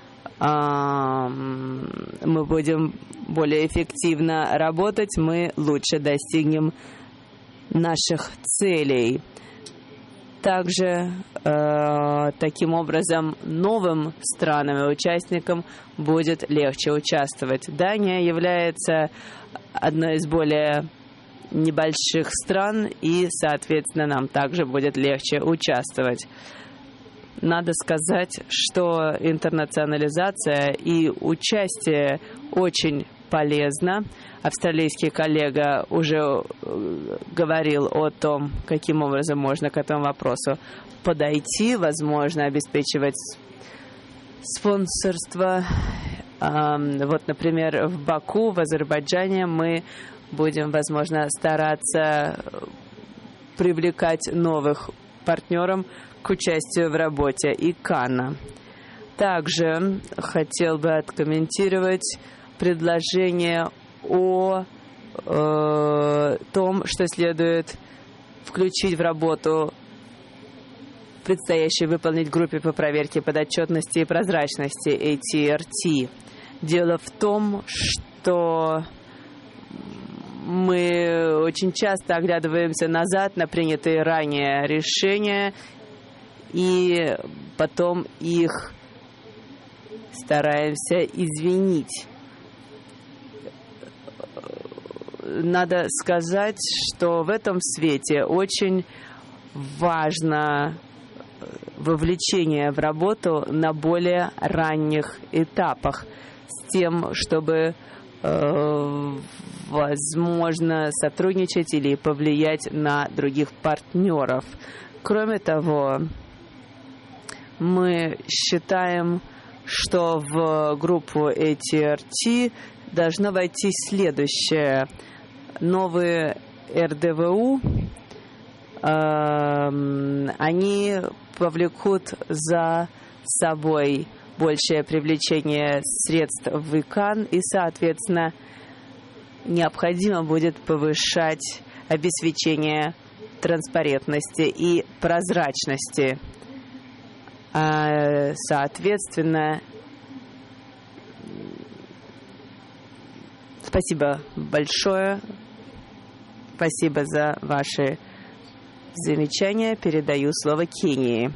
мы будем более эффективно работать, мы лучше достигнем наших целей. Также таким образом новым странам и участникам будет легче участвовать. Дания является одной из более небольших стран, и, соответственно, нам также будет легче участвовать. Надо сказать, что интернационализация и участие очень полезно. Австралийский коллега уже говорил о том, каким образом можно к этому вопросу подойти, возможно, обеспечивать спонсорство. Вот, например, в Баку, в Азербайджане мы будем, возможно, стараться привлекать новых партнеров к участию в работе ИКАНа. Также хотел бы откомментировать предложение о том, что следует включить в работу предстоящей выполнить группе по проверке подотчетности и прозрачности ATRT. Дело в том, что мы очень часто оглядываемся назад на принятые ранее решения и потом их стараемся извинить. Надо сказать, что в этом свете очень важно вовлечение в работу на более ранних этапах с тем, чтобы возможно сотрудничать или повлиять на других партнеров. Кроме того, мы считаем, что в группу ATRT должно войти следующее. Новые РДВУ, они повлекут за собой большее привлечение средств в ИКАН, и, соответственно, необходимо будет повышать обеспечение транспарентности и прозрачности. Соответственно, спасибо большое. Спасибо за ваши замечания. Передаю слово Кении.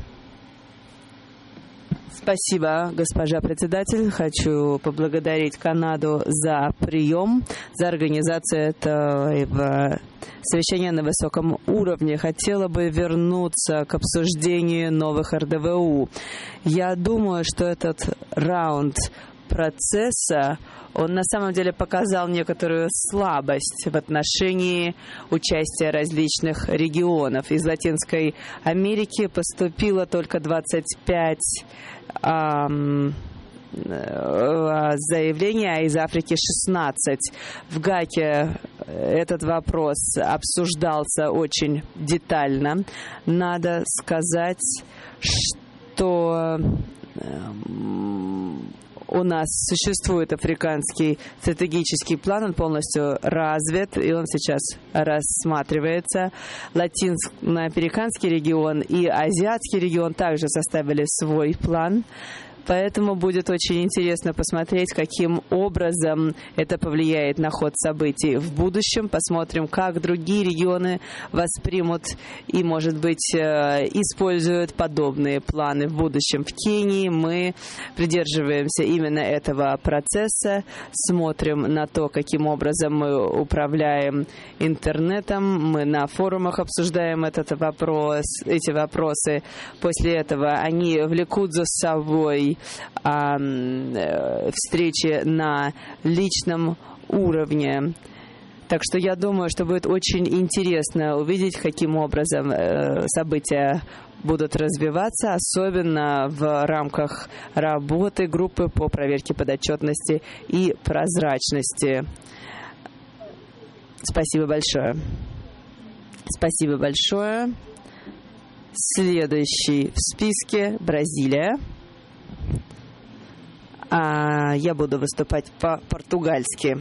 Спасибо, госпожа председатель. Хочу поблагодарить Канаду за прием, за организацию этого совещания на высоком уровне. Хотела бы вернуться к обсуждению новых РДВУ. Я думаю, что этот раунд процесса, он на самом деле показал некоторую слабость в отношении участия различных регионов. Из Латинской Америки поступило только 25 заявлений, а из Африки 16. В ГАКе этот вопрос обсуждался очень детально. Надо сказать, что у нас существует африканский стратегический план, он полностью развит, и он сейчас рассматривается. Латиноамериканский регион и азиатский регион также составили свой план. Поэтому будет очень интересно посмотреть, каким образом это повлияет на ход событий в будущем. Посмотрим, как другие регионы воспримут и, может быть, используют подобные планы в будущем. В Кении мы придерживаемся именно этого процесса, смотрим на то, каким образом мы управляем интернетом. Мы на форумах обсуждаем эти вопросы. После этого они влекут за собой встречи на личном уровне. Так что я думаю, что будет очень интересно увидеть, каким образом события будут развиваться, особенно в рамках работы группы по проверке подотчетности и прозрачности. Спасибо большое. Спасибо большое. Следующий в списке Бразилия. Я буду выступать по-португальски.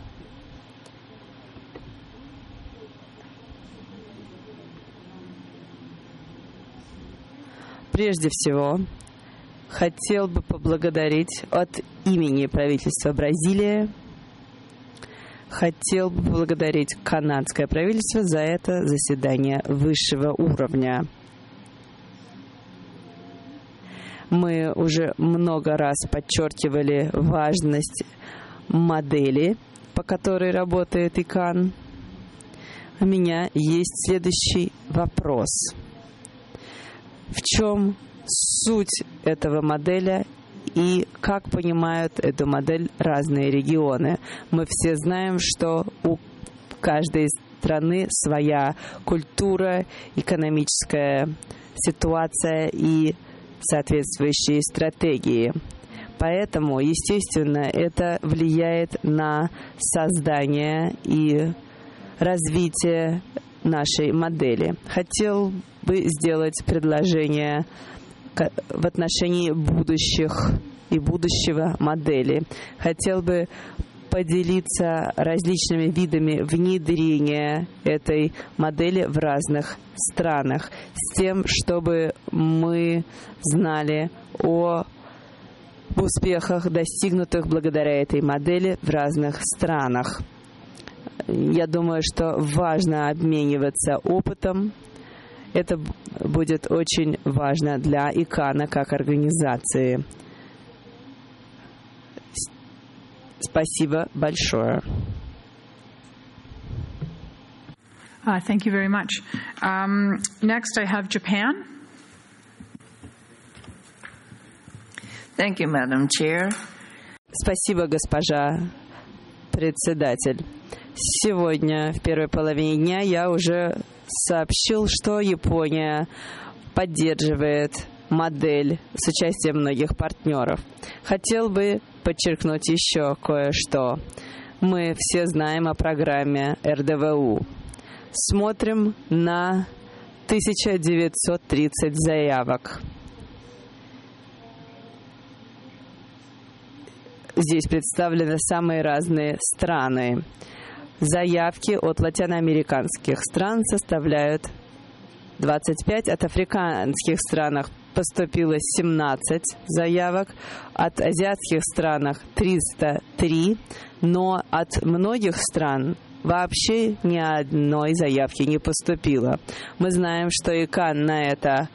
Прежде всего, хотел бы поблагодарить от имени правительства Бразилии, хотел бы поблагодарить канадское правительство за это заседание высшего уровня. Мы уже много раз подчеркивали важность модели, по которой работает ИКАН. У меня есть следующий вопрос. В чем суть этого модели и как понимают эту модель разные регионы? Мы все знаем, что у каждой страны своя культура, экономическая ситуация и соответствующие стратегии. Поэтому, естественно, это влияет на создание и развитие нашей модели. Хотел бы сделать предложение в отношении будущего модели. Хотел бы поделиться различными видами внедрения этой модели в разных странах, с тем, чтобы мы знали о успехах, достигнутых благодаря этой модели в разных странах. Я думаю, что важно обмениваться опытом. Это будет очень важно для ИКАНа как организации. Спасибо большое. Thank you very much. Next, I have Japan. Thank you, Madam Chair. Спасибо, госпожа председатель. Сегодня, в первой половине дня, я уже сообщил, что Япония поддерживает модель с участием многих партнеров. Хотел бы подчеркнуть еще кое-что. Мы все знаем о программе РДВУ. Смотрим на 1930 заявок. Здесь представлены самые разные страны. Заявки от латиноамериканских стран составляют 25, от африканских стран поступило 17 заявок, от азиатских стран 303, но от многих стран вообще ни одной заявки не поступило. Мы знаем, что ИКАН на это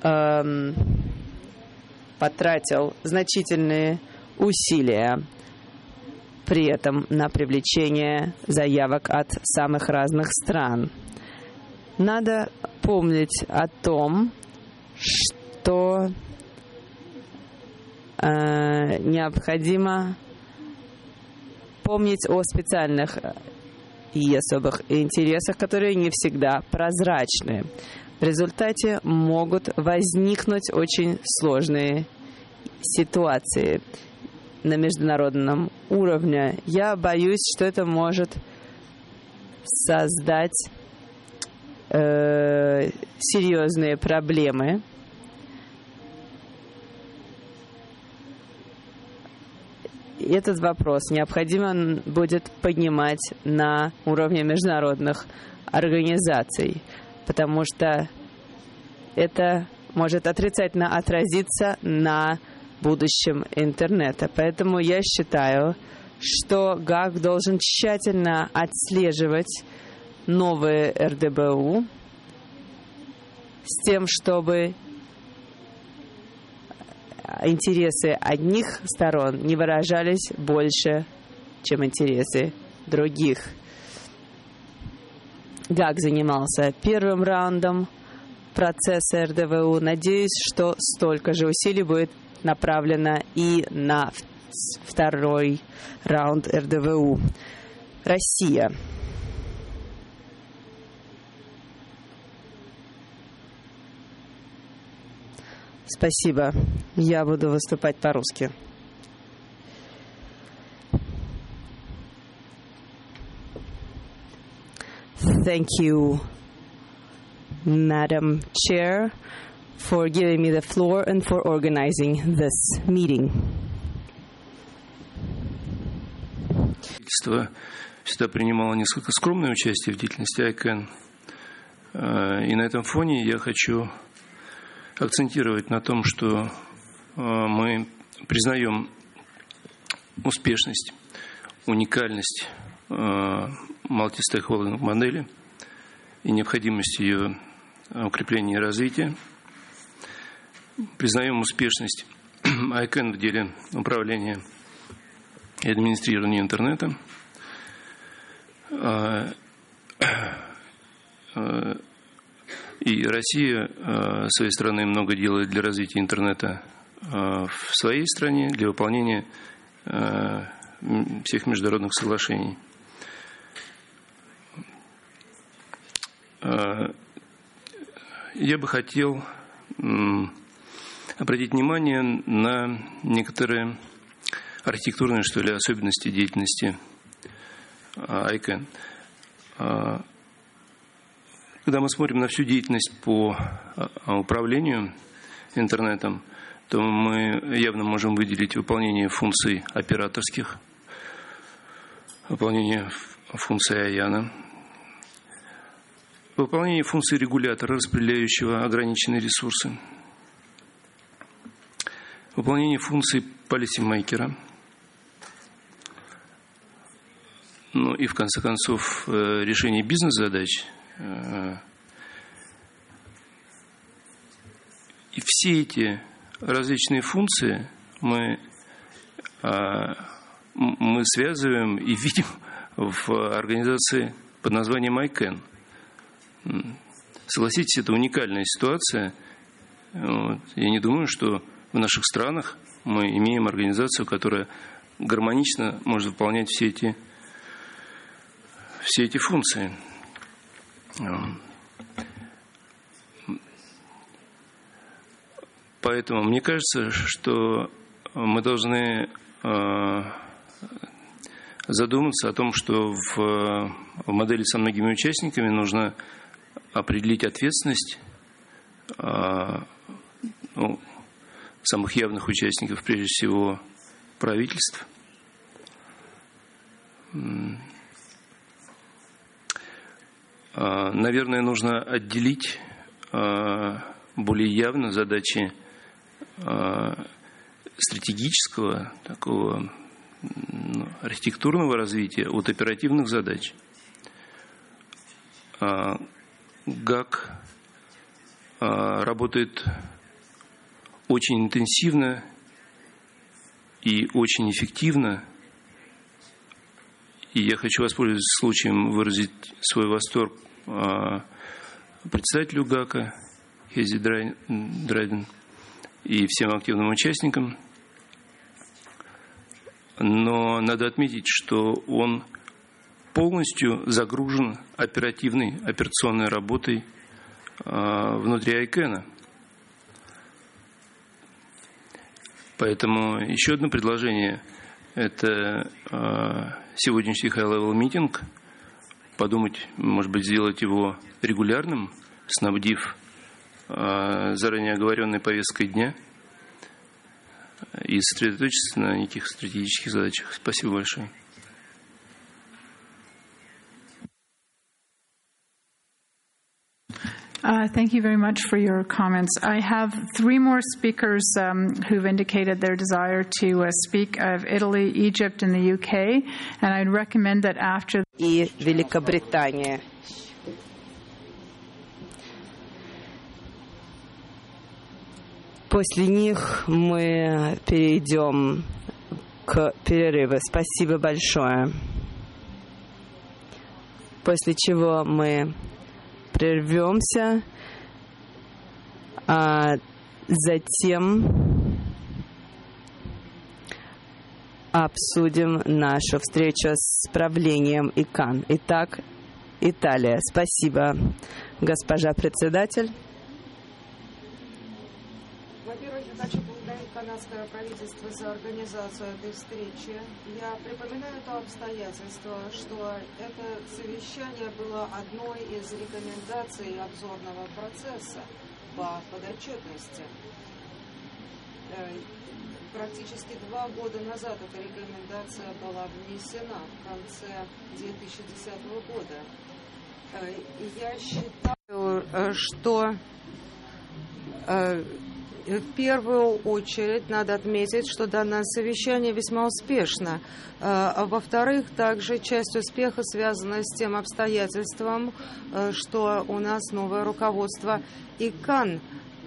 потратил значительные усилия, при этом на привлечение заявок от самых разных стран. Надо помнить о том, что необходимо помнить о специальных и особых интересах, которые не всегда прозрачны. В результате могут возникнуть очень сложные ситуации на международном уровне. Я боюсь, что это может создать серьезные проблемы. Этот вопрос необходимо будет поднимать на уровне международных организаций, потому что это может отрицательно отразиться на будущем интернета. Поэтому я считаю, что ГАК должен тщательно отслеживать новые РДБУ с тем, чтобы интересы одних сторон не выражались больше, чем интересы других. ГАК занимался первым раундом процесса РДВУ. Надеюсь, что столько же усилий будет направлено и на второй раунд РДВУ. Россия. Спасибо. Я буду выступать по-русски. Thank you, Madam Chair, for giving me the floor and for organizing this meeting. Правительство всегда принимало несколько скромное участие в деятельности ICANN. И на этом фоне я хочу акцентировать на том, что мы признаем успешность, уникальность multi-stakeholder модели и необходимость ее укрепления и развития. Признаем успешность ICANN в деле управления и администрирования интернета. И Россия, с своей стороны, много делает для развития интернета в своей стране, для выполнения всех международных соглашений. Я бы хотел обратить внимание на некоторые архитектурные, что ли, особенности деятельности ICANN. Когда мы смотрим на всю деятельность по управлению интернетом, то мы явно можем выделить выполнение функций операторских, выполнение функции АЯНа, выполнение функции регулятора, распределяющего ограниченные ресурсы, выполнение функций полисимейкера, ну и, в конце концов, решение бизнес-задач. И все эти различные функции мы связываем и видим в организации под названием ICANN. Согласитесь, это уникальная ситуация. Вот. Я не думаю, что в наших странах мы имеем организацию, которая гармонично может выполнять все эти функции. Поэтому мне кажется, что мы должны задуматься о том, что в модели со многими участниками нужно определить ответственность самых явных участников, прежде всего правительств. Наверное, нужно отделить более явно задачи стратегического, такого архитектурного развития от оперативных задач. ГАК работает очень интенсивно и очень эффективно. И я хочу воспользоваться случаем выразить свой восторг председателю ГАКа Хези Драйден и всем активным участникам. Но надо отметить, что он полностью загружен операционной работой внутри ICANN. Поэтому еще одно предложение – это сегодняшний high-level meeting, подумать, может быть, сделать его регулярным, снабдив заранее оговоренной повесткой дня и сосредоточиться на неких стратегических задачах. Спасибо большое. Thank you very much for your comments. I have three more speakers who've indicated their desire to speak of Italy, Egypt, and the UK, and I'd recommend that after... И Великобритания. После них мы перейдем к перерыву. Спасибо большое. После чего мы прервемся, а затем обсудим нашу встречу с правлением ИКАН. Итак, Италия. Спасибо, госпожа председатель. Во-первых, я хочу поблагодарить канадское правительство за организацию этой встречи. Я припоминаю то обстоятельство, что это совещание было одной из рекомендаций обзорного процесса по подотчетности. Практически 2 года назад эта рекомендация была внесена в конце 2010 года. И я считаю, что в первую очередь надо отметить, что данное совещание весьма успешно. А во-вторых, также часть успеха связана с тем обстоятельством, что у нас новое руководство ИКАН.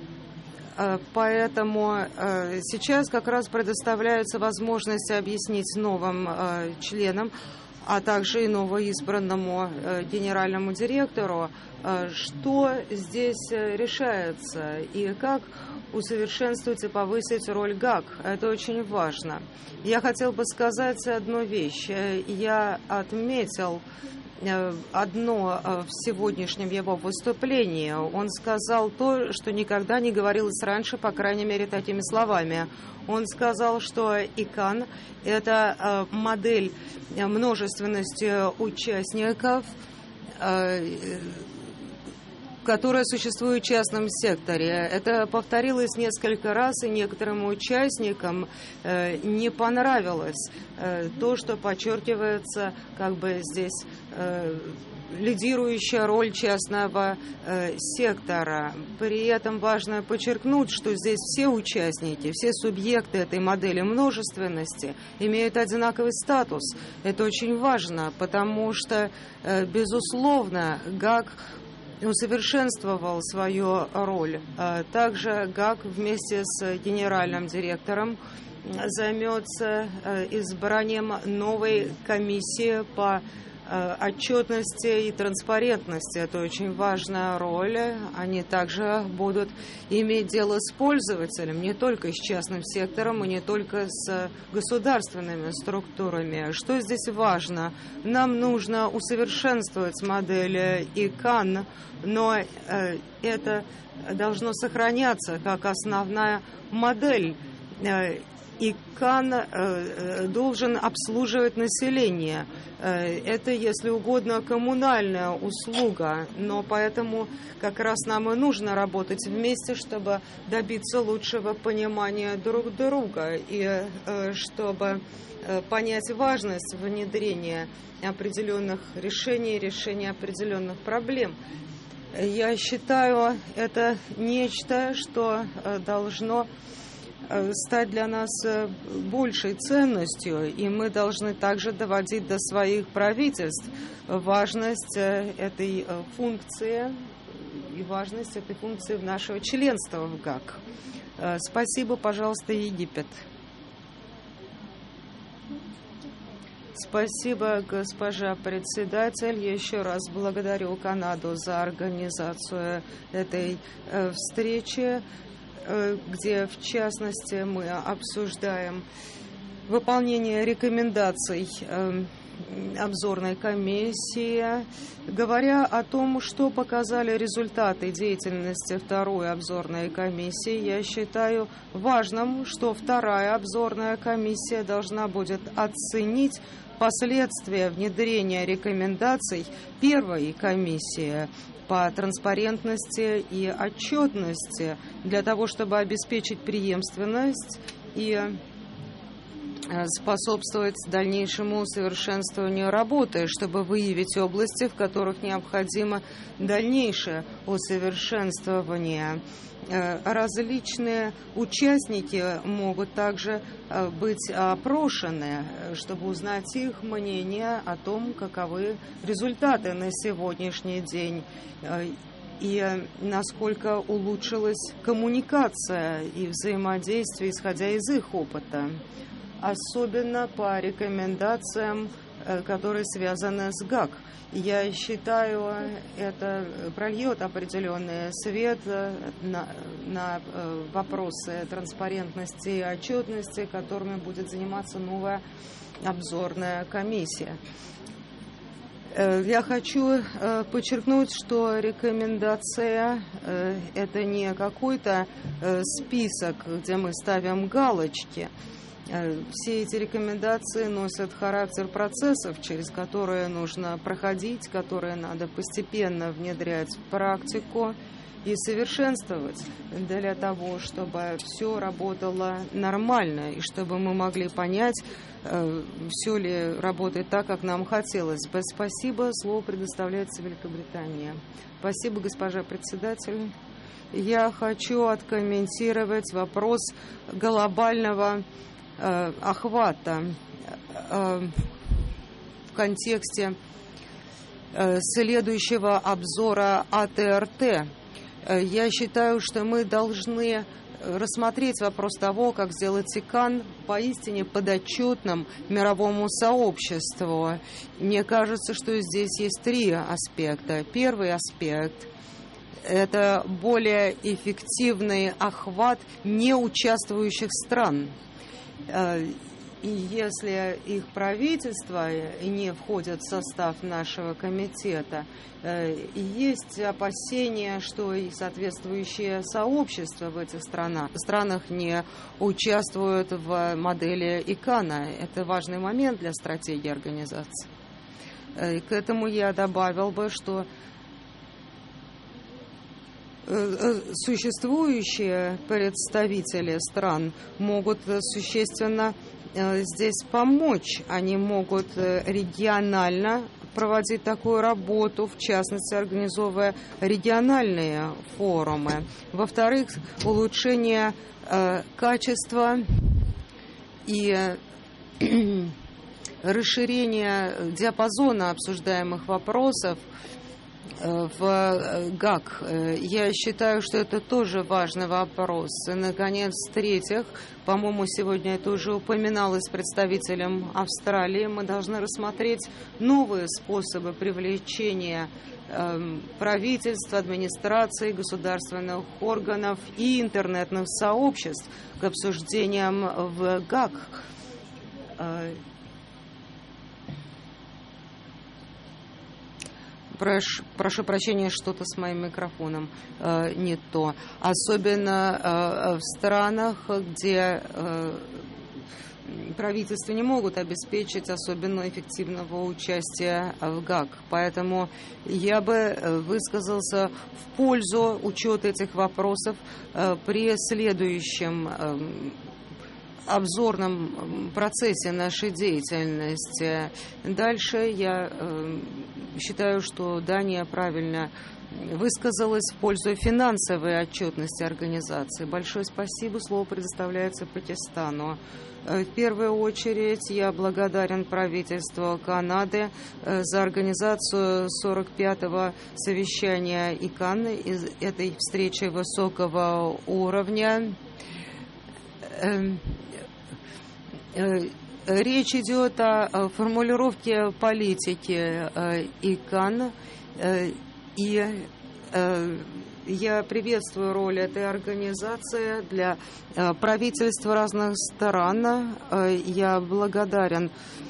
Поэтому сейчас как раз предоставляются возможности объяснить новым членам, а также и новоизбранному генеральному директору, что здесь решается и как усовершенствовать и повысить роль ГАК. Это очень важно. Я хотел бы сказать одну вещь. Я отметил одно в сегодняшнем его выступлении. Он сказал то, что никогда не говорилось раньше, по крайней мере, такими словами. Он сказал, что ИКАН – это модель множественности участников, которая существует в частном секторе. Это повторилось несколько раз, и некоторым участникам не понравилось то, что подчеркивается как бы здесь лидирующая роль частного сектора. При этом важно подчеркнуть, что здесь все участники, все субъекты этой модели множественности имеют одинаковый статус. Это очень важно, потому что, безусловно, ГАК усовершенствовал свою роль. Также ГАК вместе с генеральным директором займется избранием новой комиссии по отчетности и транспарентности. Это очень важная роль. Они также будут иметь дело с пользователем, не только с частным сектором и не только с государственными структурами. Что здесь важно? Нам нужно усовершенствовать модель ИКАН, но это должно сохраняться как основная модель. ИКАН должен обслуживать население. Это, если угодно, коммунальная услуга, но поэтому как раз нам и нужно работать вместе, чтобы добиться лучшего понимания друг друга и чтобы понять важность внедрения определенных решений, решения определенных проблем. Я считаю, это нечто, что должно стать для нас большей ценностью, и мы должны также доводить до своих правительств важность этой функции и важность этой функции нашего членства в ГАК. Спасибо, пожалуйста, Египет. Спасибо, госпожа председатель. Я еще раз благодарю Канаду за организацию этой встречи, где, в частности, мы обсуждаем выполнение рекомендаций обзорной комиссии, говоря о том, что показали результаты деятельности второй обзорной комиссии. Я считаю важным, что вторая обзорная комиссия должна будет оценить последствия внедрения рекомендаций первой комиссии по транспарентности и отчетности для того, чтобы обеспечить преемственность и способствовать дальнейшему усовершенствованию работы, чтобы выявить области, в которых необходимо дальнейшее усовершенствование. Различные участники могут также быть опрошены, чтобы узнать их мнение о том, каковы результаты на сегодняшний день и насколько улучшилась коммуникация и взаимодействие, исходя из их опыта, особенно по рекомендациям, которые связаны с ГАК. Я считаю, это прольет определенный свет на вопросы транспарентности и отчетности, которыми будет заниматься новая обзорная комиссия. Я хочу подчеркнуть, что рекомендация – это не какой-то список, где мы ставим галочки. Все эти рекомендации носят характер процессов, через которые нужно проходить, которые надо постепенно внедрять в практику и совершенствовать для того, чтобы все работало нормально и чтобы мы могли понять, все ли работает так, как нам хотелось бы. Спасибо. Слово предоставляется Великобритании. Спасибо, госпожа председатель. Я хочу откомментировать вопрос глобального охвата в контексте следующего обзора АТРТ. Я считаю, что мы должны рассмотреть вопрос того, как сделать ИКАН поистине подотчетным мировому сообществу. Мне кажется, что здесь есть три аспекта. Первый аспект – это более эффективный охват неучаствующих стран. И если их правительства не входят в состав нашего комитета, есть опасения, что и соответствующие сообщества в этих странах не участвуют в модели ИКАНа. Это важный момент для стратегии организации. И к этому я добавил бы, что существующие представители стран могут существенно здесь помочь. Они могут регионально проводить такую работу, в частности, организовывая региональные форумы. Во-вторых, улучшение качества и расширение диапазона обсуждаемых вопросов в ГАК. Я считаю, что это тоже важный вопрос. И, наконец, в-третьих, по-моему, сегодня это уже упоминалось представителем Австралии, мы должны рассмотреть новые способы привлечения правительства, администрации, государственных органов и интернетных сообществ к обсуждениям в ГАК. Прошу прощения, что-то с моим микрофоном не то. Особенно в странах, где правительства не могут обеспечить особенно эффективного участия в ГАК. Поэтому я бы высказался в пользу учета этих вопросов при следующем обзорном процессе нашей деятельности. Дальше я считаю, что Дания правильно высказалась в пользу финансовой отчетности организации. Большое спасибо. Слово предоставляется Пакистану. В первую очередь я благодарен правительству Канады за организацию 45-го совещания ИКАН, этой встречи высокого уровня. Речь идет о формулировке политики ИКАН, и я приветствую роль этой организации для правительств разных стран. Я благодарен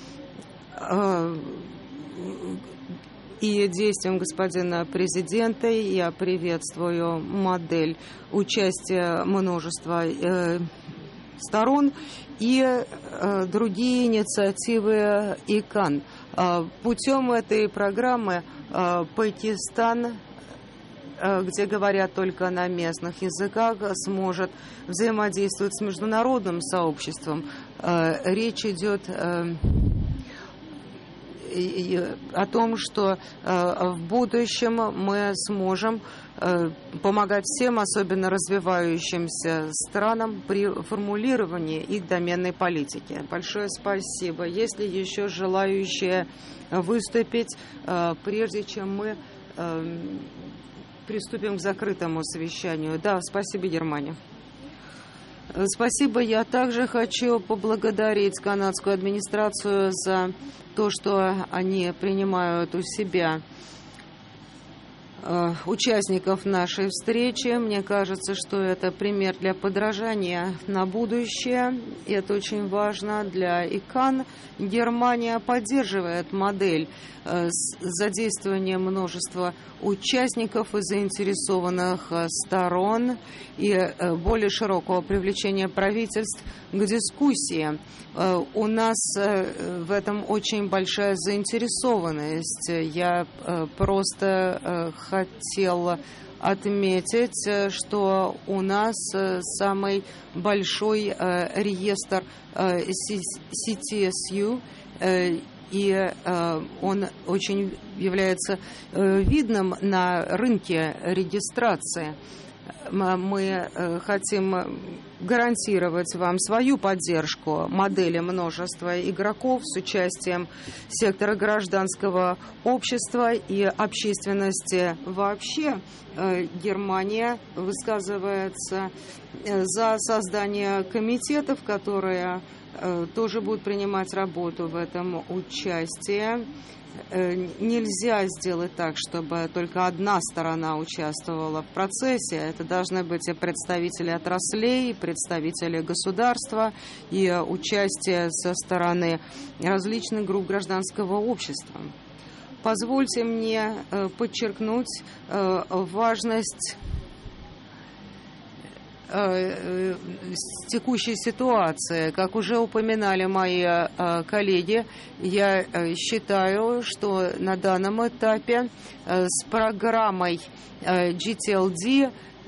и действиям господина президента. Я приветствую модель участия множества сторон и другие инициативы ИКАН. Путем этой программы Пакистан, где говорят только на местных языках, сможет взаимодействовать с международным сообществом. Речь идет о том, что в будущем мы сможем помогать всем, особенно развивающимся странам, при формулировании их доменной политики. Большое спасибо. Есть ли еще желающие выступить, прежде чем мы приступим к закрытому совещанию? Да, спасибо, Германия. Спасибо. Я также хочу поблагодарить канадскую администрацию за то, что они принимают у себя участников нашей встречи. Мне кажется, что это пример для подражания на будущее. И это очень важно для ИКАН. Германия поддерживает модель с задействованием множества участников и заинтересованных сторон и более широкого привлечения правительств к дискуссии. У нас в этом очень большая заинтересованность. Я просто хотел отметить, что у нас самый большой реестр CTSU, и он очень является видным на рынке регистрации. Мы хотим гарантировать вам свою поддержку модели множества игроков с участием сектора гражданского общества и общественности вообще. Германия высказывается за создание комитетов, которые тоже будут принимать работу в этом участии. Нельзя сделать так, чтобы только одна сторона участвовала в процессе. Это должны быть и представители отраслей, и представители государства, и участие со стороны различных групп гражданского общества. Позвольте мне подчеркнуть важность текущей ситуации. Как уже упоминали мои коллеги, я считаю, что на данном этапе с программой GTLD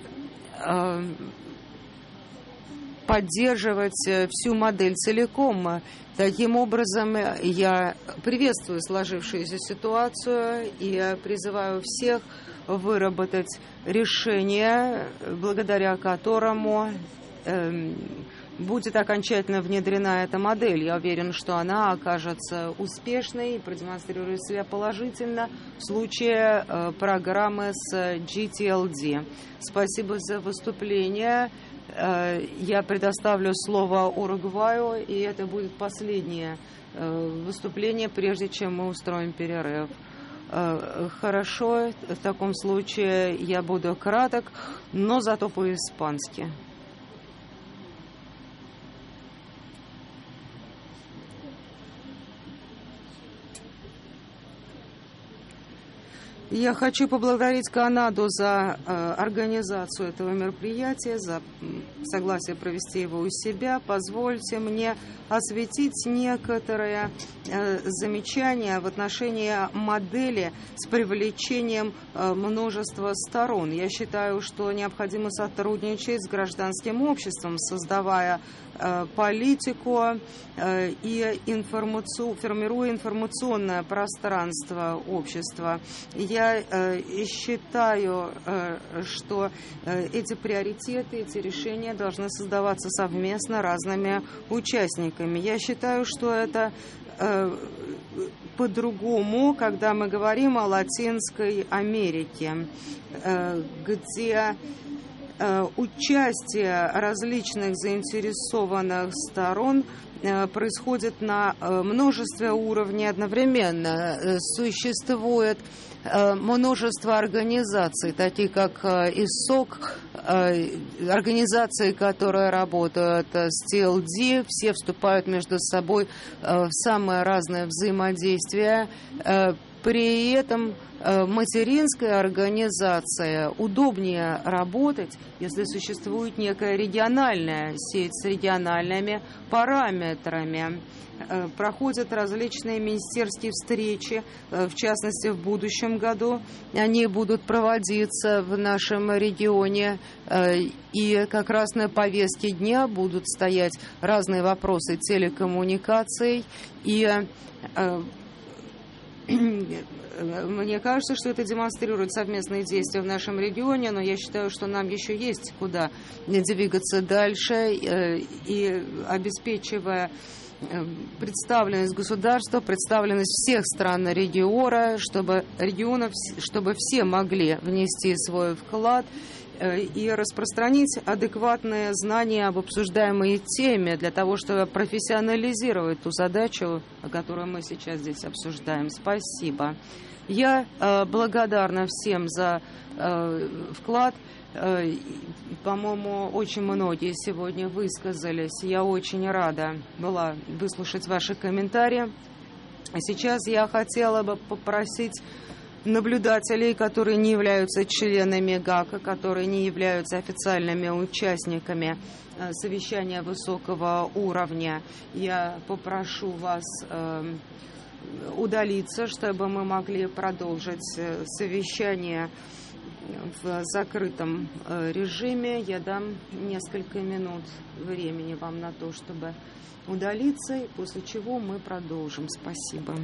поддерживать всю модель целиком. Таким образом, я приветствую сложившуюся ситуацию и призываю всех выработать решение, благодаря которому будет окончательно внедрена эта модель. Я уверен, что она окажется успешной и продемонстрирует себя положительно в случае программы с GTLD. Спасибо за выступление. Я предоставлю слово Уругваю, и это будет последнее выступление, прежде чем мы устроим перерыв. Хорошо, в таком случае я буду краток, но зато по-испански. Я хочу поблагодарить Канаду за организацию этого мероприятия, за согласие провести его у себя. Позвольте мне осветить некоторые замечания в отношении модели с привлечением множества сторон. Я считаю, что необходимо сотрудничать с гражданским обществом, создавая политику и формируя информационное пространство общества. Я считаю, что эти приоритеты, эти решения должны создаваться совместно разными участниками. Я считаю, что это по-другому, когда мы говорим о Латинской Америке, где участие различных заинтересованных сторон происходит на множестве уровней одновременно. Существует множество организаций, таких как ИСОК, организации, которые работают с TLD, все вступают между собой в самые разные взаимодействия. При этом материнская организация удобнее работать, если существует некая региональная сеть с региональными параметрами. Проходят различные министерские встречи, в частности, в будущем году. Они будут проводиться в нашем регионе, и как раз на повестке дня будут стоять разные вопросы телекоммуникаций. И мне кажется, что это демонстрирует совместные действия в нашем регионе, но я считаю, что нам еще есть куда двигаться дальше, и обеспечивая представленность государства, представленность всех стран региона, чтобы все могли внести свой вклад и распространить адекватные знания об обсуждаемой теме для того, чтобы профессионализировать ту задачу, которую мы сейчас здесь обсуждаем. Спасибо. Я благодарна всем за вклад. По-моему, очень многие сегодня высказались. Я очень рада была выслушать ваши комментарии. Сейчас я хотела бы попросить наблюдателей, которые не являются членами ГАКа, которые не являются официальными участниками совещания высокого уровня, я попрошу вас удалиться, чтобы мы могли продолжить совещание в закрытом режиме. Я дам несколько минут времени вам на то, чтобы удалиться, и после чего мы продолжим. Спасибо.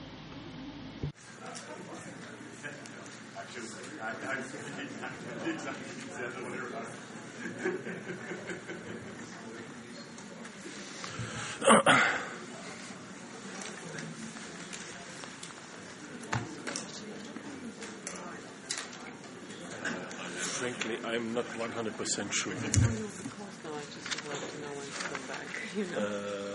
Frankly, I'm not 100% sure. No, I just wanted to know when to come back.